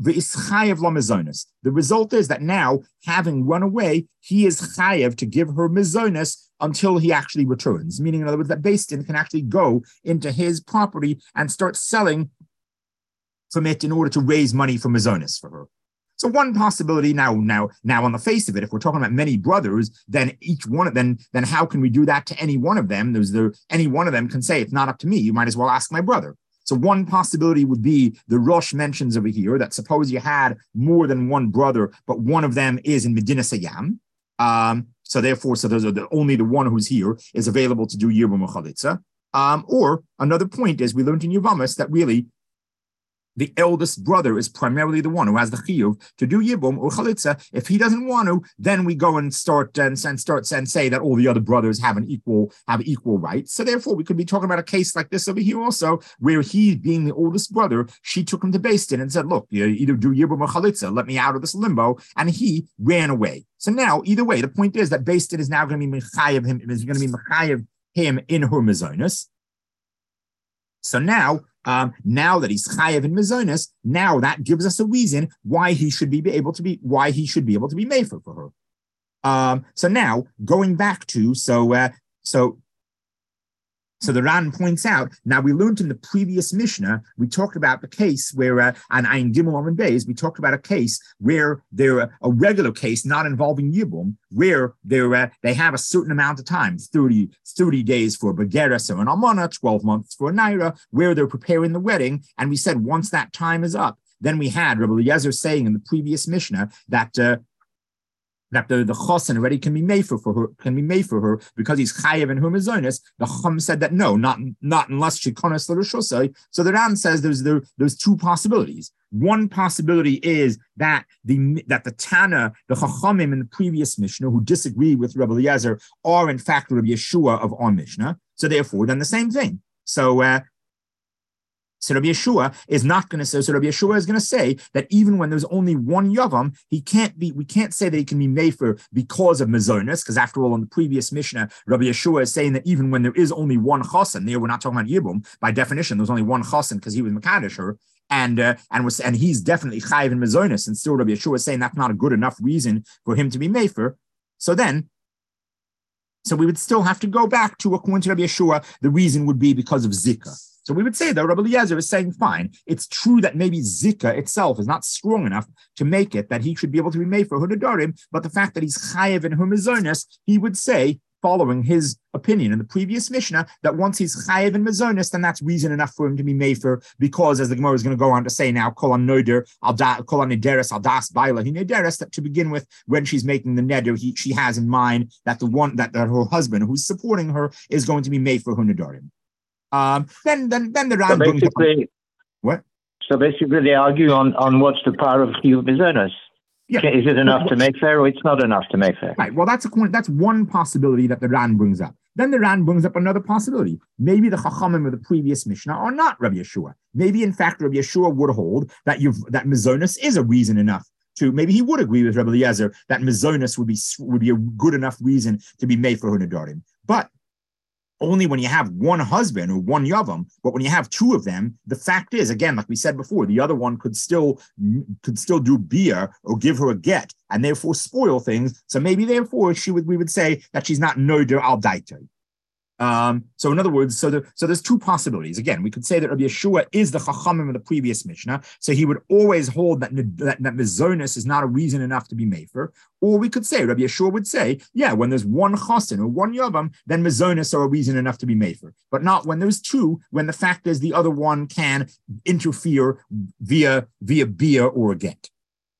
Speaker 1: the result is that now, having run away, he is chayev to give her mizonos until he actually returns. Meaning, in other words, that Beis Din can actually go into his property and start selling from it in order to raise money for mizonos for her. So one possibility now, now, now on the face of it, if we're talking about many brothers, then each one of them, then how can we do that to any one of them? There's there any one of them can say, it's not up to me. You might as well ask my brother. So one possibility would be the Rosh mentions over here that suppose you had more than one brother, but one of them is in Medina Sayyam. Um, so therefore, so those are the, only the one who's here is available to do Yibum or Chalitza. Um, or another point is we learned in Yevamos that really the eldest brother is primarily the one who has the chiyuv to do yibum or chalitza. If he doesn't want to, then we go and start and, and start and say that all the other brothers have an equal have equal rights. So therefore, we could be talking about a case like this over here also, where he, being the oldest brother, she took him to Beis Din and said, "Look, you either do yibum or chalitza. Let me out of this limbo," and he ran away. So now, either way, the point is that Beis Din is now going to be mechayev him is going to be mechayev him in her mizonos. So now. Um, now that he's chayev in mizonos, now that gives us a reason why he should be able to be why he should be able to be mefer for her. Um, so now going back to so uh, so so the Ran points out. Now we learned in the previous Mishnah we talked about the case where uh, on Ayin Gimel and Beis we talked about a case where there uh, a regular case not involving Yibum where there uh, they have a certain amount of time thirty, thirty days for Begeres or an Almana, twelve months for a Naira, where they're preparing the wedding. And we said once that time is up, then we had Rabbi Eliezer saying in the previous Mishnah that uh, that the, the chosen already can be made for, for her, can be made for her because he's chayev in her mizonos. The Chum said that no, not not unless she konas l'rishosai. So the Ran says there's there, there's two possibilities. One possibility is that the that the Tana, the Chachamim in the previous Mishnah who disagree with Rabbi Eliezer are in fact Rabbi Yeshua of our Mishnah. So therefore, then the same thing. So. Uh, So Rabbi Yeshua is not going to say. So Rabbi Yeshua is going to say that even when there's only one yavam, he can't be. We can't say that he can be mefer because of mizonos, because after all, in the previous Mishnah, Rabbi Yeshua is saying that even when there is only one chasen, there we're not talking about yibum. By definition, there's only one chasen because he was mekadesher, and uh, and was and he's definitely chayiv in mizonos, and still Rabbi Yeshua is saying that's not a good enough reason for him to be mefer. So then. So we would still have to go back to, according to Rabbi Yeshua, the reason would be because of zikah. So we would say, though, Rabbi Eliezer is saying, fine, it's true that maybe zikah itself is not strong enough to make it that he should be able to be made for Hudadorim, but the fact that he's chayev in her mizonos, he would say following his opinion in the previous Mishnah that once he's chayiv and mezonos, then that's reason enough for him to be mefer, because as the Gemara is going to go on to say now, kol anoder al da kol nederes al das baila he nederes, that to begin with, when she's making the neder, he, she has in mind that the one that, that her husband who's supporting her is going to be mefer her nedarim. Um, then then then the Ran
Speaker 2: so basically
Speaker 1: what?
Speaker 2: So basically, they argue on on what's the power of chiyuv mezonos. Yeah. Is it enough to make fair, or it's not enough to make fair?
Speaker 1: Right. Well, that's a that's one possibility that the Ran brings up. Then the Ran brings up another possibility. Maybe the Chachamim of the previous Mishnah are not Rabbi Yeshua. Maybe, in fact, Rabbi Yeshua would hold that you've that mezonos is a reason enough to. Maybe he would agree with Rabbi Eliezer that mezonos would be would be a good enough reason to be made for her nedarim. But only when you have one husband or one yavam, but when you have two of them, the fact is, again, like we said before, the other one could still could still do bia or give her a get and therefore spoil things. So maybe therefore she would we would say that she's not noder al daitoi. Um, so in other words, so, the, so there's two possibilities. Again, we could say that Rabbi Yeshua is the Chachamim of the previous Mishnah, so he would always hold that that, that mezonos is not a reason enough to be mefer. Or we could say, Rabbi Yeshua would say, yeah, when there's one chasen or one yavam, then mezonos are a reason enough to be mefer. But not when there's two, when the fact is the other one can interfere via via bia or a get.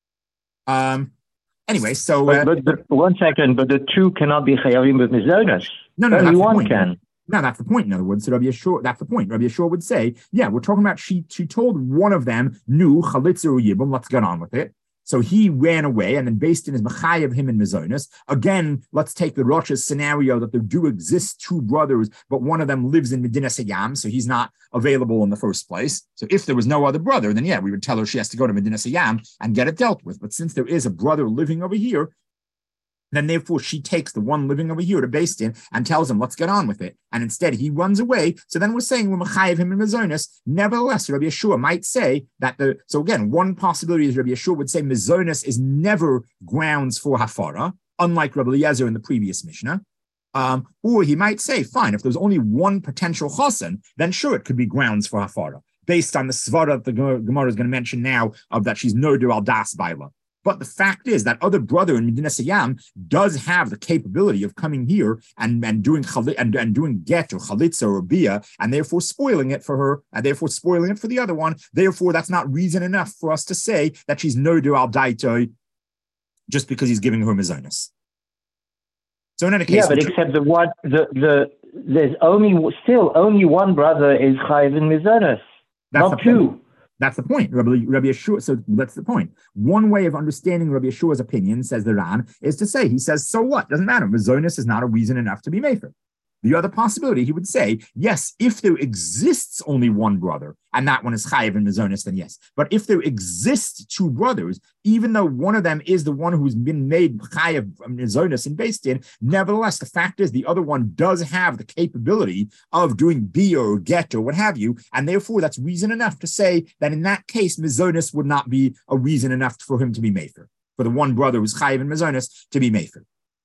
Speaker 1: Um. Anyway, so
Speaker 2: but,
Speaker 1: uh,
Speaker 2: but, but one second, but the two cannot be chayavim with mezonos.
Speaker 1: No, no,
Speaker 2: only
Speaker 1: that's
Speaker 2: one
Speaker 1: the point.
Speaker 2: can.
Speaker 1: No, that's the point. In other words, so Rabbi Yeshua, that's the point. Rabbi Yeshua would say, yeah, we're talking about she she told one of them, nu chalitza or yibum, let's get on with it. So he ran away, and then based in his mechayev him and mezonos. Again, let's take the Rosh's scenario that there do exist two brothers, but one of them lives in Medina Sayyam, so he's not available in the first place. So if there was no other brother, then yeah, we would tell her she has to go to Medina Sayyam and get it dealt with. But since there is a brother living over here, then therefore she takes the one living over here to Beis Din and tells him, let's get on with it. And instead he runs away. So then we're saying we're mechayev him in mezonos. Nevertheless, Rabbi Yeshua might say that the, so again, one possibility is Rabbi Yeshua would say mezonos is never grounds for hafara, unlike Rabbi Eliezer in the previous Mishnah. Um, or he might say, fine, if there's only one potential chasen, then sure, it could be grounds for hafara, based on the svara that the Gemara is going to mention now of that she's noder al das baila. But the fact is that other brother in Medina Sayyam does have the capability of coming here and, and doing and, and doing get or chalitza or bia, and therefore spoiling it for her, and therefore spoiling it for the other one. Therefore, that's not reason enough for us to say that she's noder al daitoi just because he's giving her mezonos. So in any case,
Speaker 2: yeah, but except the one the the there's only still only one brother is chayiv in mezonos, not two.
Speaker 1: Point. That's the point. Rabbi, Rabbi Yeshua, so that's the point. One way of understanding Rabbi Yeshua's opinion, says the Ran, is to say, he says, so what? Doesn't matter. Mezonos is not a reason enough to be mefer. The other possibility, he would say, yes, if there exists only one brother, and that one is chayiv and mezonos, then yes. But if there exist two brothers, even though one of them is the one who's been made chayiv mezonos and Beis Din, nevertheless, the fact is the other one does have the capability of doing bia or get or what have you, and therefore that's reason enough to say that in that case, mezonos would not be a reason enough for him to be mefer, for the one brother who's chayiv and mezonos to be mefer.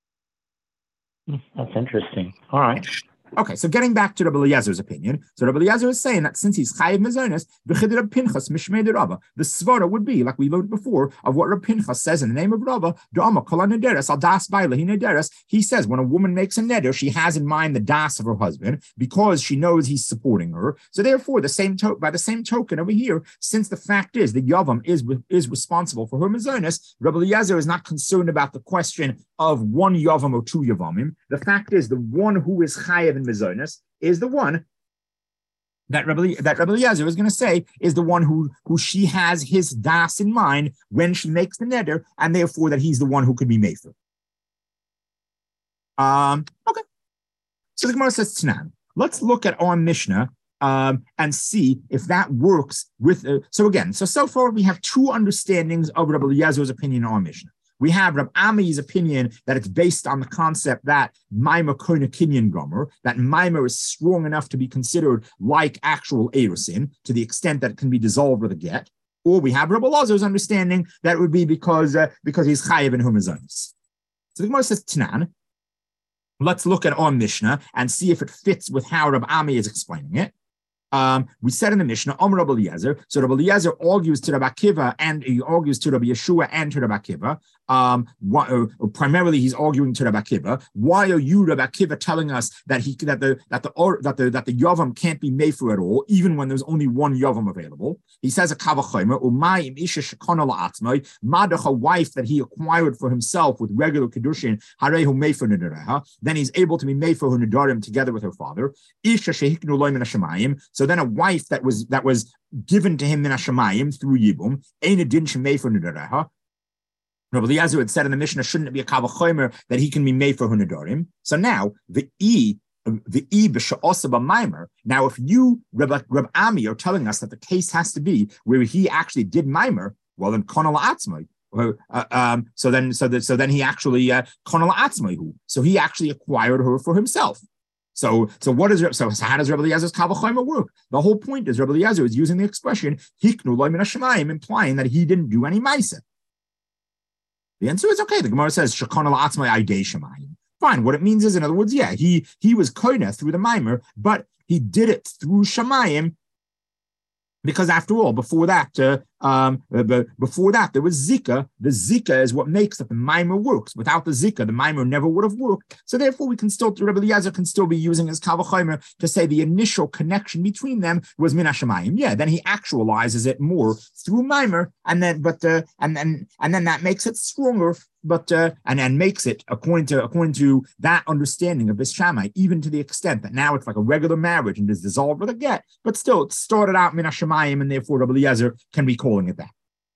Speaker 2: That's interesting. All right.
Speaker 1: Okay, so getting back to Rabbi Eliezer's opinion, so Rabbi Eliezer is saying that since he's chayiv mezonos, v'chidei Rab Pinchas mishmei de Rava, the svara would be like we learned before of what Rab Pinchas says in the name of Rava, D'ama kol nederes al das baila hi nederes. He says when a woman makes a neder, she has in mind the das of her husband because she knows he's supporting her. So therefore, the same to- by the same token over here, since the fact is the yavam is is responsible for her mezonos, Rabbi Eliezer is not concerned about the question of one yavam or two yavamim. The fact is the one who is chayiv in mezonos is the one that Rabbi, that Rabbi Eliezer is going to say is the one who, who she has his das in mind when she makes the neder, and therefore that he's the one who could be mefer. Um, okay. So the Gemara says, Tanan. Let's look at our Mishnah um, and see if that works with. Uh, so again, so so far we have two understandings of Rabbi Eliezer's opinion on our Mishnah. We have Rab Ami's opinion that it's based on the concept that Maimah Koine Kinyan Gomer, that Maimah is strong enough to be considered like actual Erusin to the extent that it can be dissolved with a get. Or we have Rabbi Elazar's understanding that it would be because uh, because he's chayiv in humazonos. So the Gemara says, Tanan, let's look at our Mishnah and see if it fits with how Rab Ami is explaining it. Um, we said in the Mishnah, Omer Rabbi Eliezer. So Rabbi Eliezer argues to Rabbi Akiva and he argues to Rabbi Yeshua and to Rabbi Akiva. Um, what, uh, primarily, he's arguing to Rabbi Akiva. Why are you, Rabbi Akiva, telling us that he that the that the or, that the that the yavam can't be made for at all, even when there's only one yavam available? He says a kavachomer umayim isha shekana la'atzmai madach, a wife that he acquired for himself with regular kedushin harehu mefer nedareha. Then he's able to be made for her nedarim together with her father. Isha shehiknu loy min hashamayim. So then a wife that was that was given to him in hashamayim through yibum ein a din shemei for nedareha. Rabbi Eliezer had said in the Mishnah, shouldn't it be a kavachomer that he can be made for hunadorim? So now the e the e b'sha'osa b'maimer. Now, if you Rabbi, Rabbi Ami are telling us that the case has to be where he actually did maimer, well then konal atzmai. Uh, um, so then, so that, so then he actually konal uh, atzmaihu. So he actually acquired her for himself. So, so what is so? How does Rabbi Eliezer's kavachomer work? The whole point is Rabbi Eliezer is using the expression hiknu loy min hashamayim, implying that he didn't do any ma'aseh. The answer is okay. The Gemara says shekana la'atzmai aidei shamayim. Fine. What it means is, in other words, yeah, he he was koinah through the mimer, but he did it through shamayim because, after all, before that, uh, um, uh, before that there was zika. The zika is what makes that the mimer works. Without the zika, the mimer never would have worked. So therefore, we can still, Rabbi Eliezer can still be using his kavachomer to say the initial connection between them was min hashamayim. Yeah, then he actualizes it more through mimer, and then but uh, and then and then that makes it stronger. But uh, and and makes it according to according to that understanding of Bis Shammai, even to the extent that now it's like a regular marriage and is dissolved with a get, but still it started out min hashamayim, and therefore Rabbi Eliezer can be calling it that.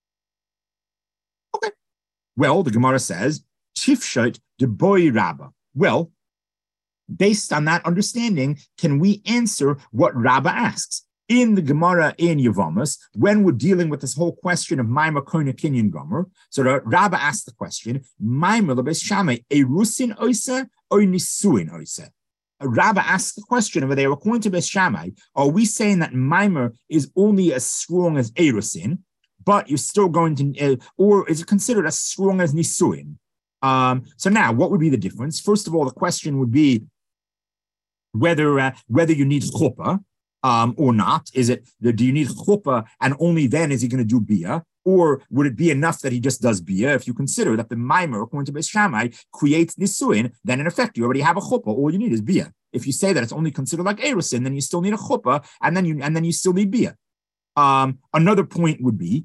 Speaker 1: Okay. Well, the Gemara says Tifshot de boy Rabba. Well, based on that understanding, can we answer what Rabba asks? In the Gemara in Yevamos, when we're dealing with this whole question of Maimar Koina Kinyan Gomer, so the Rabba asked the question, Maimar Lebes Shammai, Erusin Oisa or Nisuin Oisa? Rabba asked the question over there, according to Beis Shammai, are we saying that Maimar is only as strong as Erusin, but you're still going to, uh, or is it considered as strong as Nisuin? Um, so now, what would be the difference? First of all, the question would be whether uh, whether you need chuppah, Um, or not? Is it, do you need chuppah and only then is he going to do bia? Or would it be enough that he just does bia? If you consider that the mimer, according to Beis Shammai, creates nisuin, then in effect you already have a chuppah. All you need is bia. If you say that it's only considered like erusin, then you still need a chuppah, and then you and then you still need bia. Um, another point would be.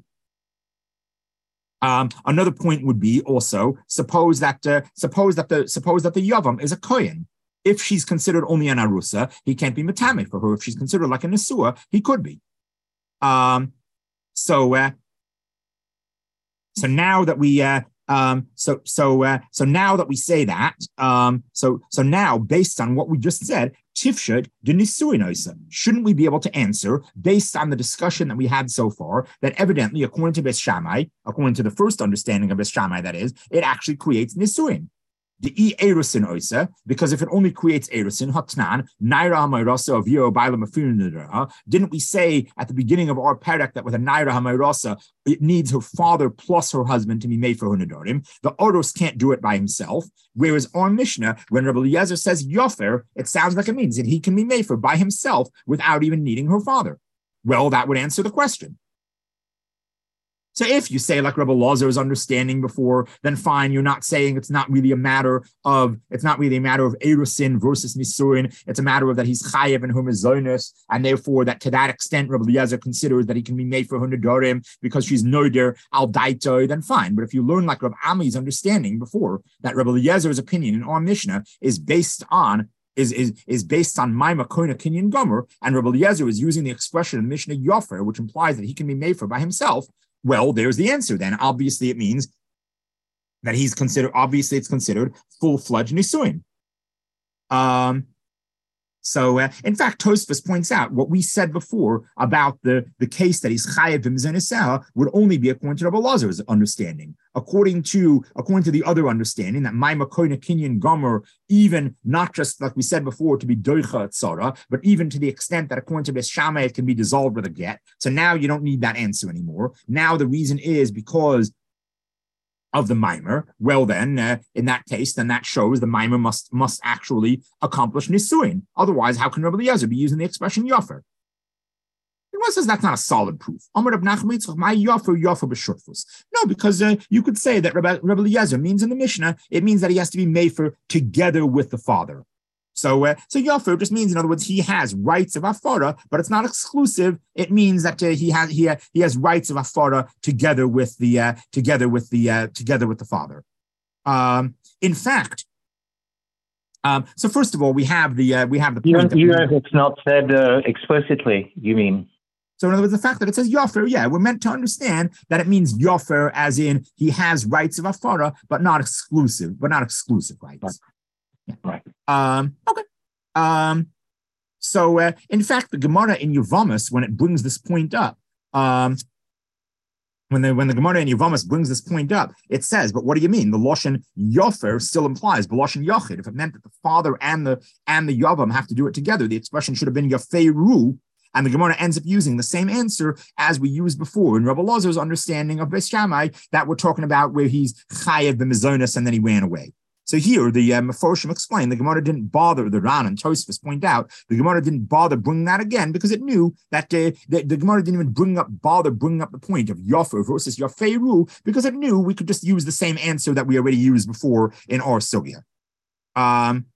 Speaker 1: Um, another point would be also suppose that uh, suppose that the suppose that the yavam is a kohen. If she's considered only an arusa, he can't be matame for her. If she's considered like a nesua, he could be. Um, so, uh, so now that we, uh, um, so so uh, so now that we say that, um, so so now based on what we just said, tifshad de nisuinoisa, shouldn't we be able to answer based on the discussion that we had so far that evidently, according to Beis Shammai, according to the first understanding of Beis Shammai, that is, it actually creates nisuin. The e erusin oisa, because if it only creates erusin, hotnan naira hamayrasa of yo baila mafunidra. Didn't we say at the beginning of our parak that with a naira hamayrasa it needs her father plus her husband to be made for her nedarim? The oros can't do it by himself. Whereas our Mishnah, when Rabbi Eliezer says yofer, it sounds like it means that he can be made for by himself without even needing her father. Well, that would answer the question. So if you say like Rabbi Lazar's understanding before, then fine, you're not saying it's not really a matter of, it's not really a matter of erusin versus nisuin. It's a matter of that he's chayev and humazonis, and therefore that to that extent, Rabbi Eliezer considers that he can be made for hunadorim because she's noder al daito, then fine. But if you learn like Rabbi Ami's understanding before, that Rabbi Eliezer's opinion in our Mishnah is based on Is, is, is based on Maimar Koina Kinyan Gomer, and Rabbi Eliezer is using the expression of Mishnah Yofer, which implies that he can be made for by himself. Well, there's the answer then. Obviously, it means that he's considered, obviously, it's considered full-fledged nisuin. Um, so, uh, in fact, Tosfos points out what we said before about the, the case that he's chayev b'mzenisah would only be according to Rabbi Lazar's understanding. According to according to the other understanding, that Maimar Koina Kinyan Gomer, even not just like we said before to be doicha tzara, but even to the extent that according to Beis Shammai it can be dissolved with a get. So now you don't need that answer anymore. Now the reason is because of the mimer. Well, then, uh, in that case, then that shows the mimer must must actually accomplish nisuin. Otherwise, how can Rabbi Eliezer be using the expression yofer? Gemara says that's not a solid proof. No, because uh, you could say that Rabbi, Rabbi Eliezer means in the Mishnah, it means that he has to be mefer together with the father. So, uh, so Yofer just means, in other words, he has rights of Afara, but it's not exclusive. It means that uh, he has he, uh, he has rights of Afara together with the uh, together with the uh, together with the father. Um, in fact, um, so first of all, we have the uh, we have the point.
Speaker 2: Even, even if it's not said uh, explicitly, you mean?
Speaker 1: So in other words, the fact that it says Yofer, yeah, we're meant to understand that it means Yofer as in he has rights of Afara, but not exclusive, but not exclusive rights.
Speaker 2: Right.
Speaker 1: Yeah.
Speaker 2: Right.
Speaker 1: Um, okay. Um, so, uh, in fact, the Gemara in Yevamos, when it brings this point up, um, when the when the Gemara in Yevamos brings this point up, it says, "But what do you mean? The lashon yofer still implies the lashon yachid. If it meant that the father and the and the yavam have to do it together, the expression should have been yafeiru." And the Gemara ends up using the same answer as we used before in Rabbi Lazar's understanding of Beis Shammai that we're talking about, where he's chayev b'mizonos and then he ran away. So here, the uh, Meforshim explained, the Gemara didn't bother, the Ran and Tosfos point out, the Gemara didn't bother bringing that again because it knew that uh, the, the Gemara didn't even bring up, bother bringing up the point of Yofer versus Yafeiru because it knew we could just use the same answer that we already used before in our Sugya. Um,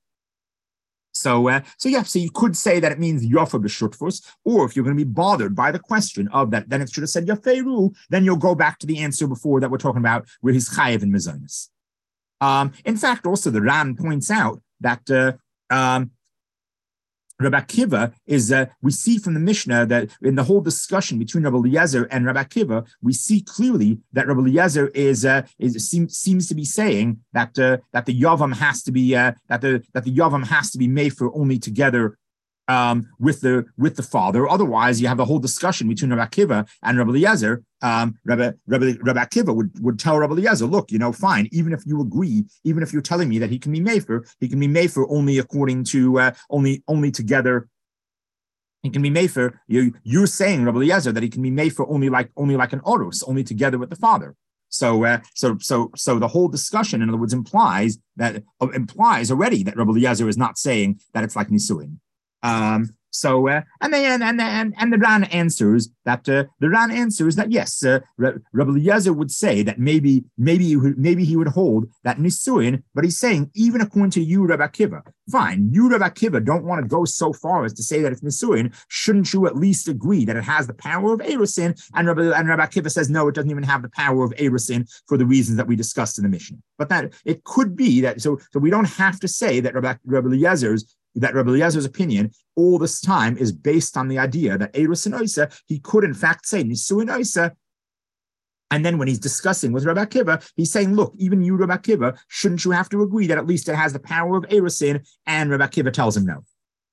Speaker 1: so, uh, so yeah, so you could say that it means Yofer b'shutfus, or if you're going to be bothered by the question of that, then it should have said Yafeiru, then you'll go back to the answer before that we're talking about where he's chayev and mizonos. Um, in fact, also the Ran points out that uh, um, Rabbi Akiva is, uh, we see from the Mishnah that in the whole discussion between Rabbi Eliezer and Rabbi Akiva, we see clearly that Rabbi Eliezer is, uh, is seems, seems to be saying that uh, that the Yavam has to be uh, that the that the Yavam has to be made for only together um, with the with the father. Otherwise, you have the whole discussion between Rabbi Akiva and Rabbi Eliezer. Um, Rabbi, Rabbi, Rabbi Akiva would, would tell Rabbi Eliezer, look, you know, fine, even if you agree, even if you're telling me that he can be mefer, he can be mefer only according to, uh, only only together, he can be mefer, you, you're saying, Rabbi Eliezer, that he can be mefer only like only like an orus, only together with the father. So, uh, so, so, so the whole discussion, in other words, implies that, uh, implies already that Rabbi Eliezer is not saying that it's like Nisuin. Um, So uh, and then and and and the Ran answers that uh, the Ran answers that yes, uh, Rabbi Eliezer would say that maybe maybe he would, maybe he would hold that nisuin, but he's saying even according to you, Rabbi Akiva, fine, you, Rabbi Akiva, don't want to go so far as to say that it's nisuin. Shouldn't you at least agree that it has the power of erusin? And Rabbi and Rabbi Akiva says no, it doesn't even have the power of erusin for the reasons that we discussed in the Mishnah. But that it could be that so so we don't have to say that Rabbi, Rabbi Eliezer's that Rabbi Eliezer's opinion all this time is based on the idea that Eros and Oisa, he could in fact say Nisu and Oisa. And then when he's discussing with Rabbi Akiva, he's saying, look, even you, Rabbi Akiva, shouldn't you have to agree that at least it has the power of Erosin? And Rabbi Akiva tells him no.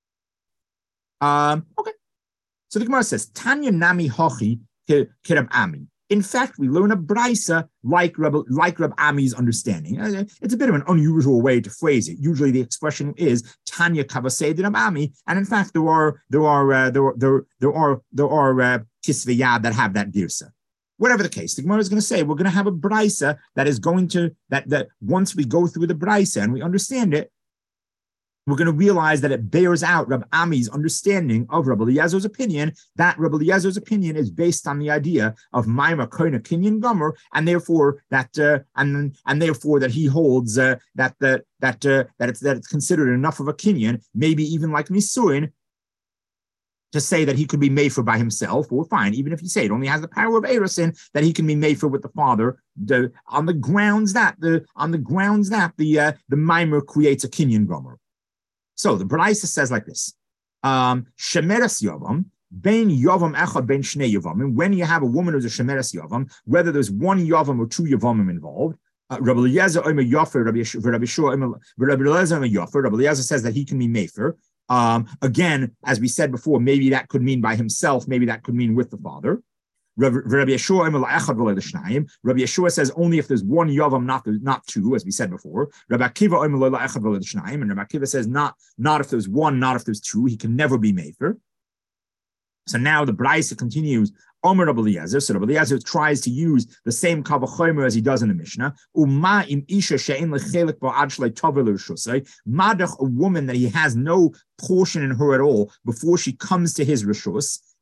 Speaker 1: Um, okay. So the Gemara says, Tanya Nami Hochi Kirab Ami. In fact, we learn a brisa like Reb, like Reb Ami's understanding. It's a bit of an unusual way to phrase it. Usually, the expression is Tanya Kavasei Reb Ami, and in fact, there are there are uh, there there there are there are uh, kisveyad that have that girsa. Whatever the case, the Gemara is going to say we're going to have a brisa that is going to that that once we go through the brisa and we understand it, we're going to realize that it bears out Reb Ami's understanding of Rabbi Eliezer's opinion, that Rabbi Eliezer's opinion is based on the idea of Maimah Koina Kinyan Gomer, and therefore that uh, and and therefore that he holds uh, that the that uh, that it's that it's considered enough of a Kinyan, maybe even like Nisuin, to say that he could be made for by himself, or fine, even if you say it only has the power of Erosin, that he can be made for with the father, the, on the grounds that the on the grounds that the uh, the Maimah creates a Kinyan Gomer. So the Brisa says like this: um, Shemeres Yavam, Bein Yavam Echad, Bein Shnei Yavam. And when you have a woman who's a Shemeres Yavam, whether there's one Yavam or two Yavamim involved, uh, Rabbi Eliezer Omer Yofer, Rabbi Yeshua, Rabbi Eliezer Omer Yofer, Rabbi Eliezer says that he can be mefer. Um, again, as we said before, maybe that could mean by himself, maybe that could mean with the father. Rabbi Yeshua Rabbi Yeshua says only if there's one yavam, not not two, as we said before. Rabbi Akiva and Rabbi Akiva says not not if there's one, not if there's two. He can never be mefer. So now the Brisa continues. Omer Rabbi Eliezer. So Rabbi Eliezer tries to use the same kavachomer as he does in the Mishnah. Uma im isha she'en lechelik ba'ad shlei tovel l'rishusay. Madach, a woman that he has no portion in her at all before she comes to his rishus.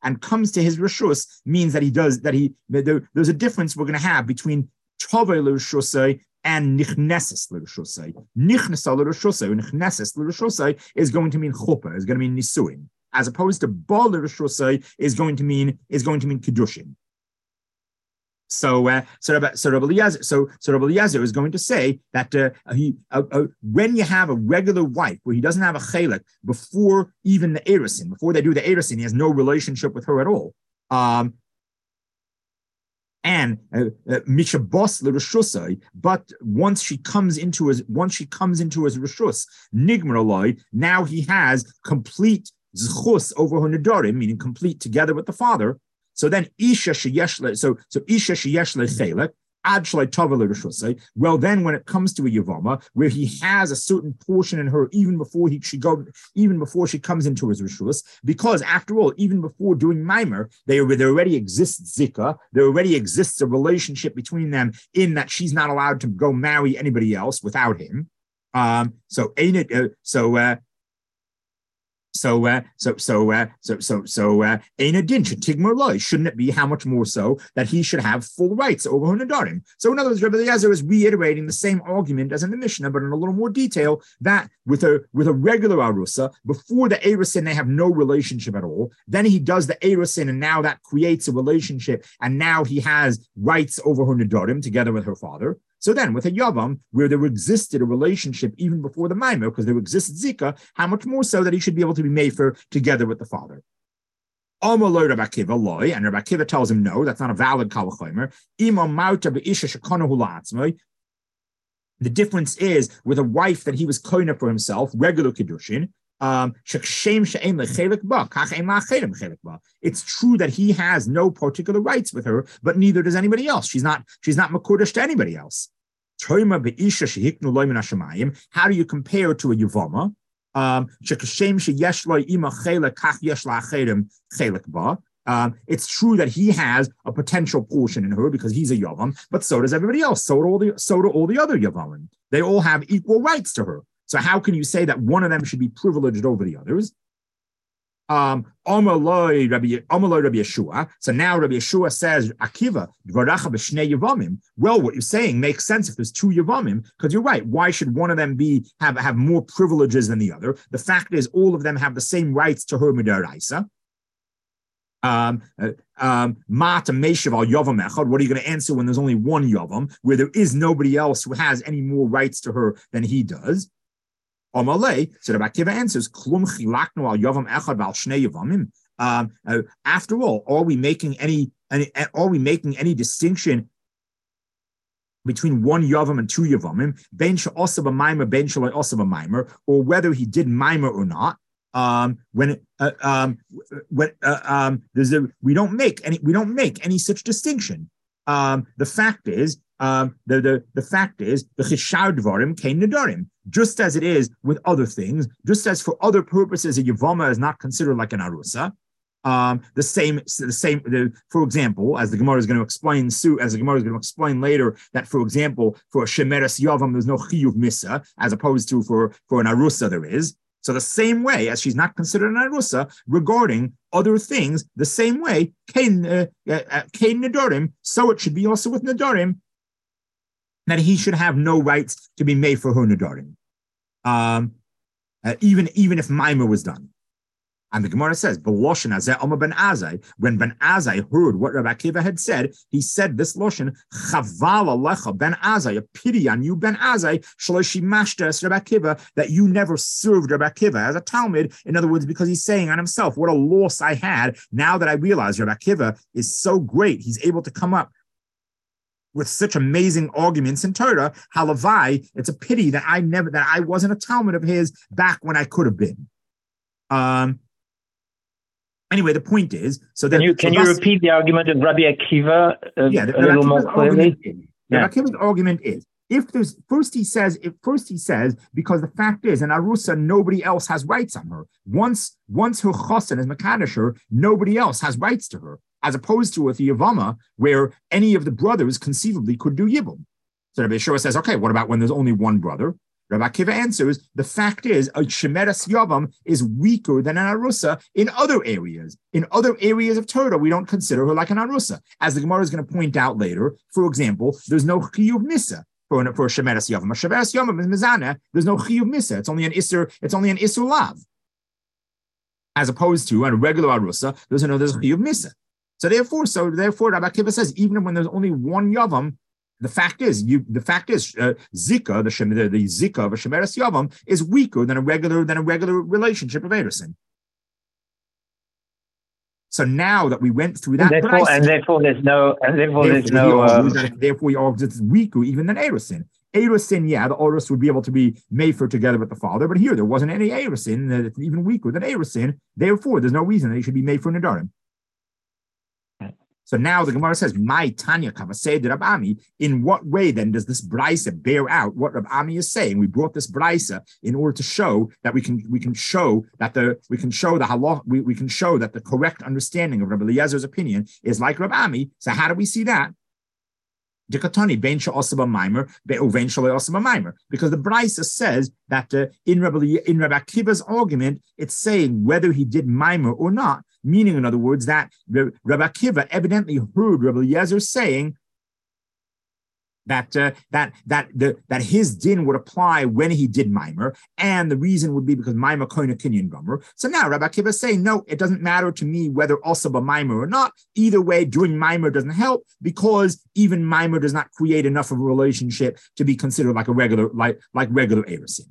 Speaker 1: and comes to his rishus means that he does that he there, there's a difference we're going to have between tovei l'rishusay and nichneses l'rishusay. Nichnesa l'rishusay and nichneses l'rishusay is going to mean chuppah, is going to mean nisuin, as opposed to ba l'rishusay is going to mean is going to mean kedushin. So, uh, so, Rabbi, so, Rabbi Eliezer, so, so Rabbi Eliezer is going to say that uh, he, uh, uh, when you have a regular wife where he doesn't have a chelek before even the erusin, before they do the erusin, he has no relationship with her at all. Um, and mishabos uh, l'rishusay, but once she comes into his, once she comes into his rishus, nigmar aloi, now he has complete zchus over her nedarim, meaning complete together with the father. So then Isha sheyesh so so Isha sheyesh lechelek ad shlei tova l'rishusay. Well, then when it comes to a yavama where he has a certain portion in her even before he she go even before she comes into his rishus, because after all, even before doing maimer, they there already exists zika, there already exists a relationship between them in that she's not allowed to go marry anybody else without him. Um, so ain't it uh, so. Uh, So, uh, so, so, uh, so, so, so, uh, Ein Adin Tigmar Loi. Shouldn't it be how much more so that he should have full rights over her Nadarim? So, in other words, Rabbi Eliezer is reiterating the same argument as in the Mishnah, but in a little more detail. That with a with a regular arusa, before the erusin, they have no relationship at all. Then he does the erusin, and now that creates a relationship, and now he has rights over her Nadarim together with her father. So then, with a yavam, where there existed a relationship even before the maimer, because there existed zika, how much more so that he should be able to be mefer together with the father? Amaloi Rabbi Akiva loy, and Rabbi Akiva tells him no, that's not a valid kal v'chomer. Imam mauta be'isha shekonahu la'atzmai. The difference is with a wife that he was koina for himself, regular kedushin. Um, it's true that he has no particular rights with her, but neither does anybody else. She's not she's not makudesh to anybody else. How do you compare to a yavama? Um, um, it's true that he has a potential portion in her because he's a yavam, but so does everybody else. So do all the so do all the other yavamim. They all have equal rights to her. So how can you say that one of them should be privileged over the others? Um, Amaloi Rabbi Yeshua. So now Rabbi Yeshua says, Akiva, Dvaracha b'shnei Yavamim. Well, what you're saying makes sense if there's two Yavamim, because you're right. Why should one of them be have, have more privileges than the other? The fact is, all of them have the same rights to her midaraisa. Um, uh, um, Mata Meshav al Yavam Echad. What are you going to answer when there's only one Yavam, where there is nobody else who has any more rights to her than he does? Amalei, so Rabbi Akiva answers, Klum chilaknu al yavam echad val shnei yavamim. Um, uh, after all, are we making any, any are we making any distinction between one yavam and two yavamim? Ben she'osa b'maimer, ben she'osa b'maimer, or whether he did maimer or not? Um, when uh, um, when uh, um, there's a we don't make any we don't make any such distinction. Um, the fact is. Um, the, the, the fact is, the chishar dvarim kein nedarim. Just as it is with other things, just as for other purposes, a yavama is not considered like an arusa. Um, the same, the same. The, for example, as the Gemara is going to explain, as the Gemara is going to explain later, that for example, for a shemeres yavam, there's no chiyuv misa, as opposed to for for an arusa there is. So the same way as she's not considered an arusa regarding other things, the same way kein uh, uh, kein nedarim. So it should be also with nedarim, that he should have no rights to be made for her nedarim, um, uh, even, even if Maimer was done. And the Gemara says, "B'loshen hazeh Omer ben Azai." When Ben Azai heard what Rabbi Akiva had said, he said this loshen, "Chaval alecha Ben Azai, a pity on you, Ben Azai, shloshi mashtas Rabbi Akiva, that you never served Rabbi Akiva as a Talmud." In other words, because he's saying on himself, "What a loss I had now that I realize Rabbi Akiva is so great; he's able to come up with such amazing arguments in Torah, halavai, it's a pity that I never, that I wasn't a Talmud of his back when I could have been." Um, anyway, the point is, so that-
Speaker 2: Can you, can so you repeat the argument of Rabbi Akiva uh,
Speaker 1: yeah, the,
Speaker 2: a little more clearly?
Speaker 1: Is, yeah. Rabbi Akiva's argument is, if there's, first he says, if first he says, because the fact is, in Arusa, nobody else has rights on her. Once, once her chosen is Mekanisher, nobody else has rights to her, as opposed to with the Yavama, where any of the brothers conceivably could do Yibum. So Rabbi Yeshua says, okay, what about when there's only one brother? Rabbi Akiva answers, the fact is, a Shemeres Yavam is weaker than an Arusa in other areas. In other areas of Torah, we don't consider her like an Arusa. As the Gemara is going to point out later, for example, there's no Chiyuv Misa for, for a Shemeres Yavam. A Shemeres Yavam is Mizana, there's no Chiyuv Misa. It's only an Isser, it's only an Isser Lav. As opposed to a regular Arusa, there's no there's Chiyuv Misa. So therefore, so therefore, Rabbi Akiva says, even when there's only one Yavam, the fact is, you. The fact is, uh, Zika, the, the the Zika of a Shemeres Yavam is weaker than a regular than a regular relationship of Erusin. So now that we went through that,
Speaker 2: and therefore,
Speaker 1: price,
Speaker 2: and therefore there's no, and therefore,
Speaker 1: therefore
Speaker 2: there's no. Um,
Speaker 1: that, therefore, he argues it's weaker even than Erusin. Erusin, yeah, the Orus would be able to be made for together with the father, but here there wasn't any Erusin that's even weaker than Erusin. Therefore, there's no reason that he should be made for Nadarim. So now the Gemara says, "My Tanya Kavasei de Rabami." In what way then does this brisa bear out what Rabami is saying? We brought this brisa in order to show that we can we can show that the we can show the halach we, we can show that the correct understanding of Rabbi Eliezer's opinion is like Rabami. So how do we see that? Dikatani ben she'asaba mimer be'uven she'asaba mimer, because the brisa says that uh, in Rabbi in Rabbi Akiva's argument, it's saying whether he did mimer or not. Meaning, in other words, that Rabbi Akiva evidently heard Rabbi Eliezer saying that uh, that that the that his din would apply when he did mimer, and the reason would be because mimer koina kinyan gomer. So now Rabbi Akiva is saying, no, it doesn't matter to me whether asaba mimer or not. Either way, doing mimer doesn't help because even mimer does not create enough of a relationship to be considered like a regular like like regular erusin.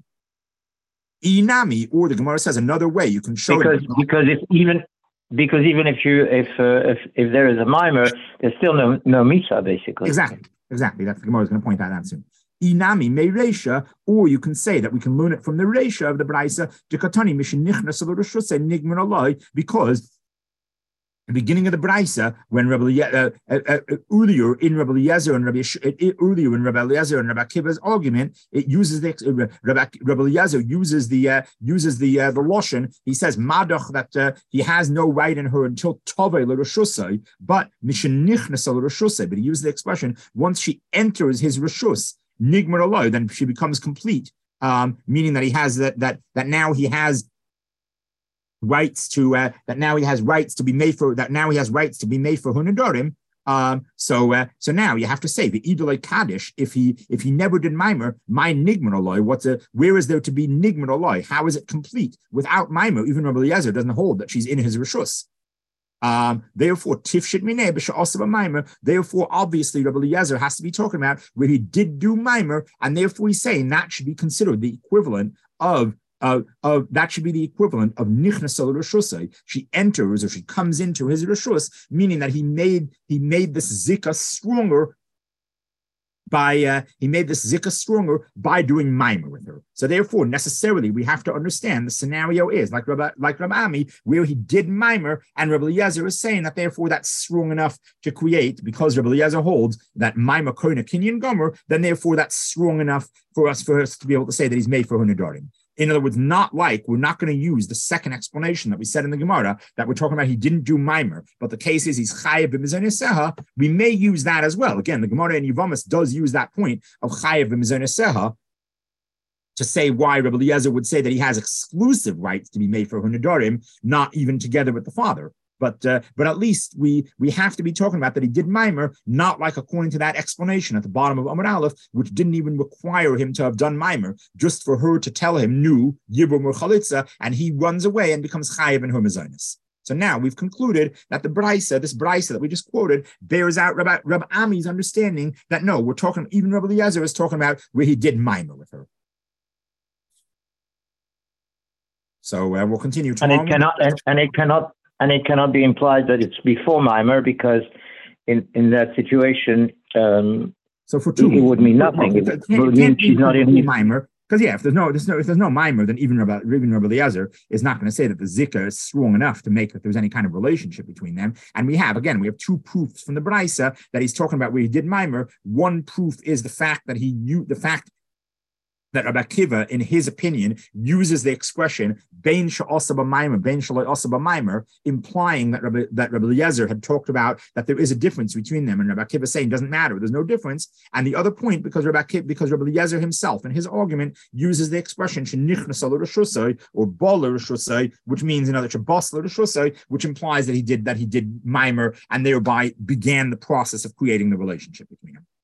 Speaker 1: Inami, or the Gemara says another way you can show
Speaker 2: because
Speaker 1: it
Speaker 2: because it's even. Because even if you if uh, if if there is a mimer, there's still no no misa basically.
Speaker 1: Exactly, exactly. That's the Gemara is going to point that out soon. Inami me reisha, or you can say that we can learn it from the reisha of the brisa dekatani mishin nichnas alorushusa nigman aloi, because the beginning of the brisa, when Rabbi uh, uh, uh, earlier in Rabbi Eliezer and Rabbi uh, earlier in Rabbi Eliezer and Rabbi Akiva's argument, it uses the uh, Rabbi, Rabbi Eliezer uses the uh, uses the uh, the lashon. He says madach that uh, he has no right in her until tovei l'reshusai, but mishenichnas l'reshusai. But he uses the expression once she enters his reshus nigmar aloi, then she becomes complete. Um, meaning that he has that that that now he has. rights to uh, that now he has rights to be made for that now he has rights to be made for Hunadorim. Um, so uh, so now you have to say the Idolai Kaddish, if he if he never did mimer, my nigman aloi, what's a where is there to be nigman aloi? How is it complete without mimer? Even Rabbi Eliezer doesn't hold that she's in his reshus. Um, therefore, tifshit mineh b'sha'asava mimer. Therefore, obviously, Rabbi Eliezer has to be talking about where he did do mimer, and therefore he's saying that should be considered the equivalent of. Uh, uh, that should be the equivalent of nichnas al reshusai. She enters or she comes into his reshus, meaning that he made he made this zika stronger by uh, he made this zika stronger by doing mimer with her. So therefore, necessarily, we have to understand the scenario is like Rabbi like Rabbi Ami, where he did mimer, and Rabbi Eliezer is saying that therefore that's strong enough to create, because Rabbi Eliezer holds that mimer koina kinyan gomer, then therefore that's strong enough for us for us to be able to say that he's made for Hunadorim. In other words, not like we're not going to use the second explanation that we said in the Gemara that we're talking about he didn't do mimer, but the case is he's chayev b'mizon seha. We may use that as well. Again, the Gemara in Yevamos does use that point of chayev b'mizon seha to say why Rabbi Eliezer would say that he has exclusive rights to be made for Hunadorim, not even together with the father. But uh, but at least we we have to be talking about that he did mimer, not like according to that explanation at the bottom of Amud Aleph, which didn't even require him to have done mimer, just for her to tell him nu yibum or chalitza, and he runs away and becomes chayiv in her mazonis. So now we've concluded that the brisa, this brisa that we just quoted, bears out Rabbi, Rabbi Ami's understanding that no, we're talking, even Rabbi Eliezer is talking about where he did mimer with her. So uh, we'll continue tomorrow.
Speaker 2: And it cannot, and, and it cannot. And it cannot be implied that it's before mimer, because in, in that situation, um,
Speaker 1: so for two,
Speaker 2: it would mean nothing. It, it would mean she's not in
Speaker 1: mimer. Because yeah, if there's no, there's no, if there's no mimer, then even Rabbi, even Rabbi Eliezer is not going to say that the zika is strong enough to make that there's any kind of relationship between them. And we have again, we have two proofs from the brisa that he's talking about where he did mimer. One proof is the fact that he used the fact. that Rabbi Akiva, in his opinion, uses the expression "bein she'asa b'maimer, bein she'lo asa b'maimer," implying that Rabbi, that Rabbi Eliezer had talked about that there is a difference between them, and Rabbi Akiva saying doesn't matter, there's no difference. And the other point, because Rabbi Akiva, because Rabbi Eliezer himself, in his argument, uses the expression "shenichnas l'rishusay" or "bal l'rishusay," which means another "shabas l'rishusay," which implies that he did that he did maimer and thereby began the process of creating the relationship between them.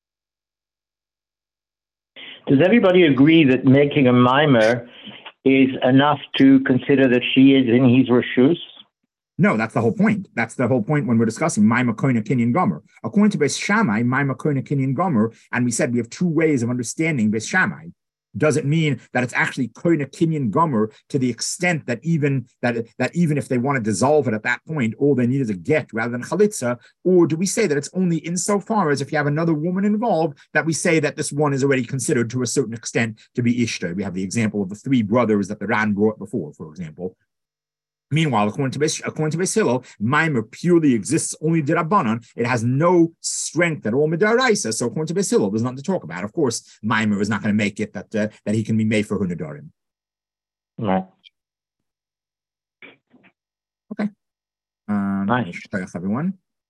Speaker 2: Does everybody agree that making a mimer is enough to consider that she is in his reshus?
Speaker 1: No, that's the whole point. That's the whole point when we're discussing Maimah Koina Kinyan Gomer. According to Beis Shammai, Maimah Koina Kinyan Gomer, and we said we have two ways of understanding Beis Shammai. Does it mean that it's actually Koina Kinyan Gomer to the extent that even that that even if they want to dissolve it at that point, all they need is a get rather than chalitza? Or do we say that it's only insofar as if you have another woman involved that we say that this one is already considered to a certain extent to be ishtar? We have the example of the three brothers that the Ran brought before, for example. Meanwhile, according to Beis, according to Beis Hillel, Maimer purely exists only d'Rabbanan. It has no strength at all midaraisa. So according to Beis Hillel, there's nothing to talk about. Of course, Maimer is not going to make it that uh, that he can be made for Hunadarim.
Speaker 2: Right.
Speaker 1: Okay. Um,
Speaker 2: nice.
Speaker 1: Everyone.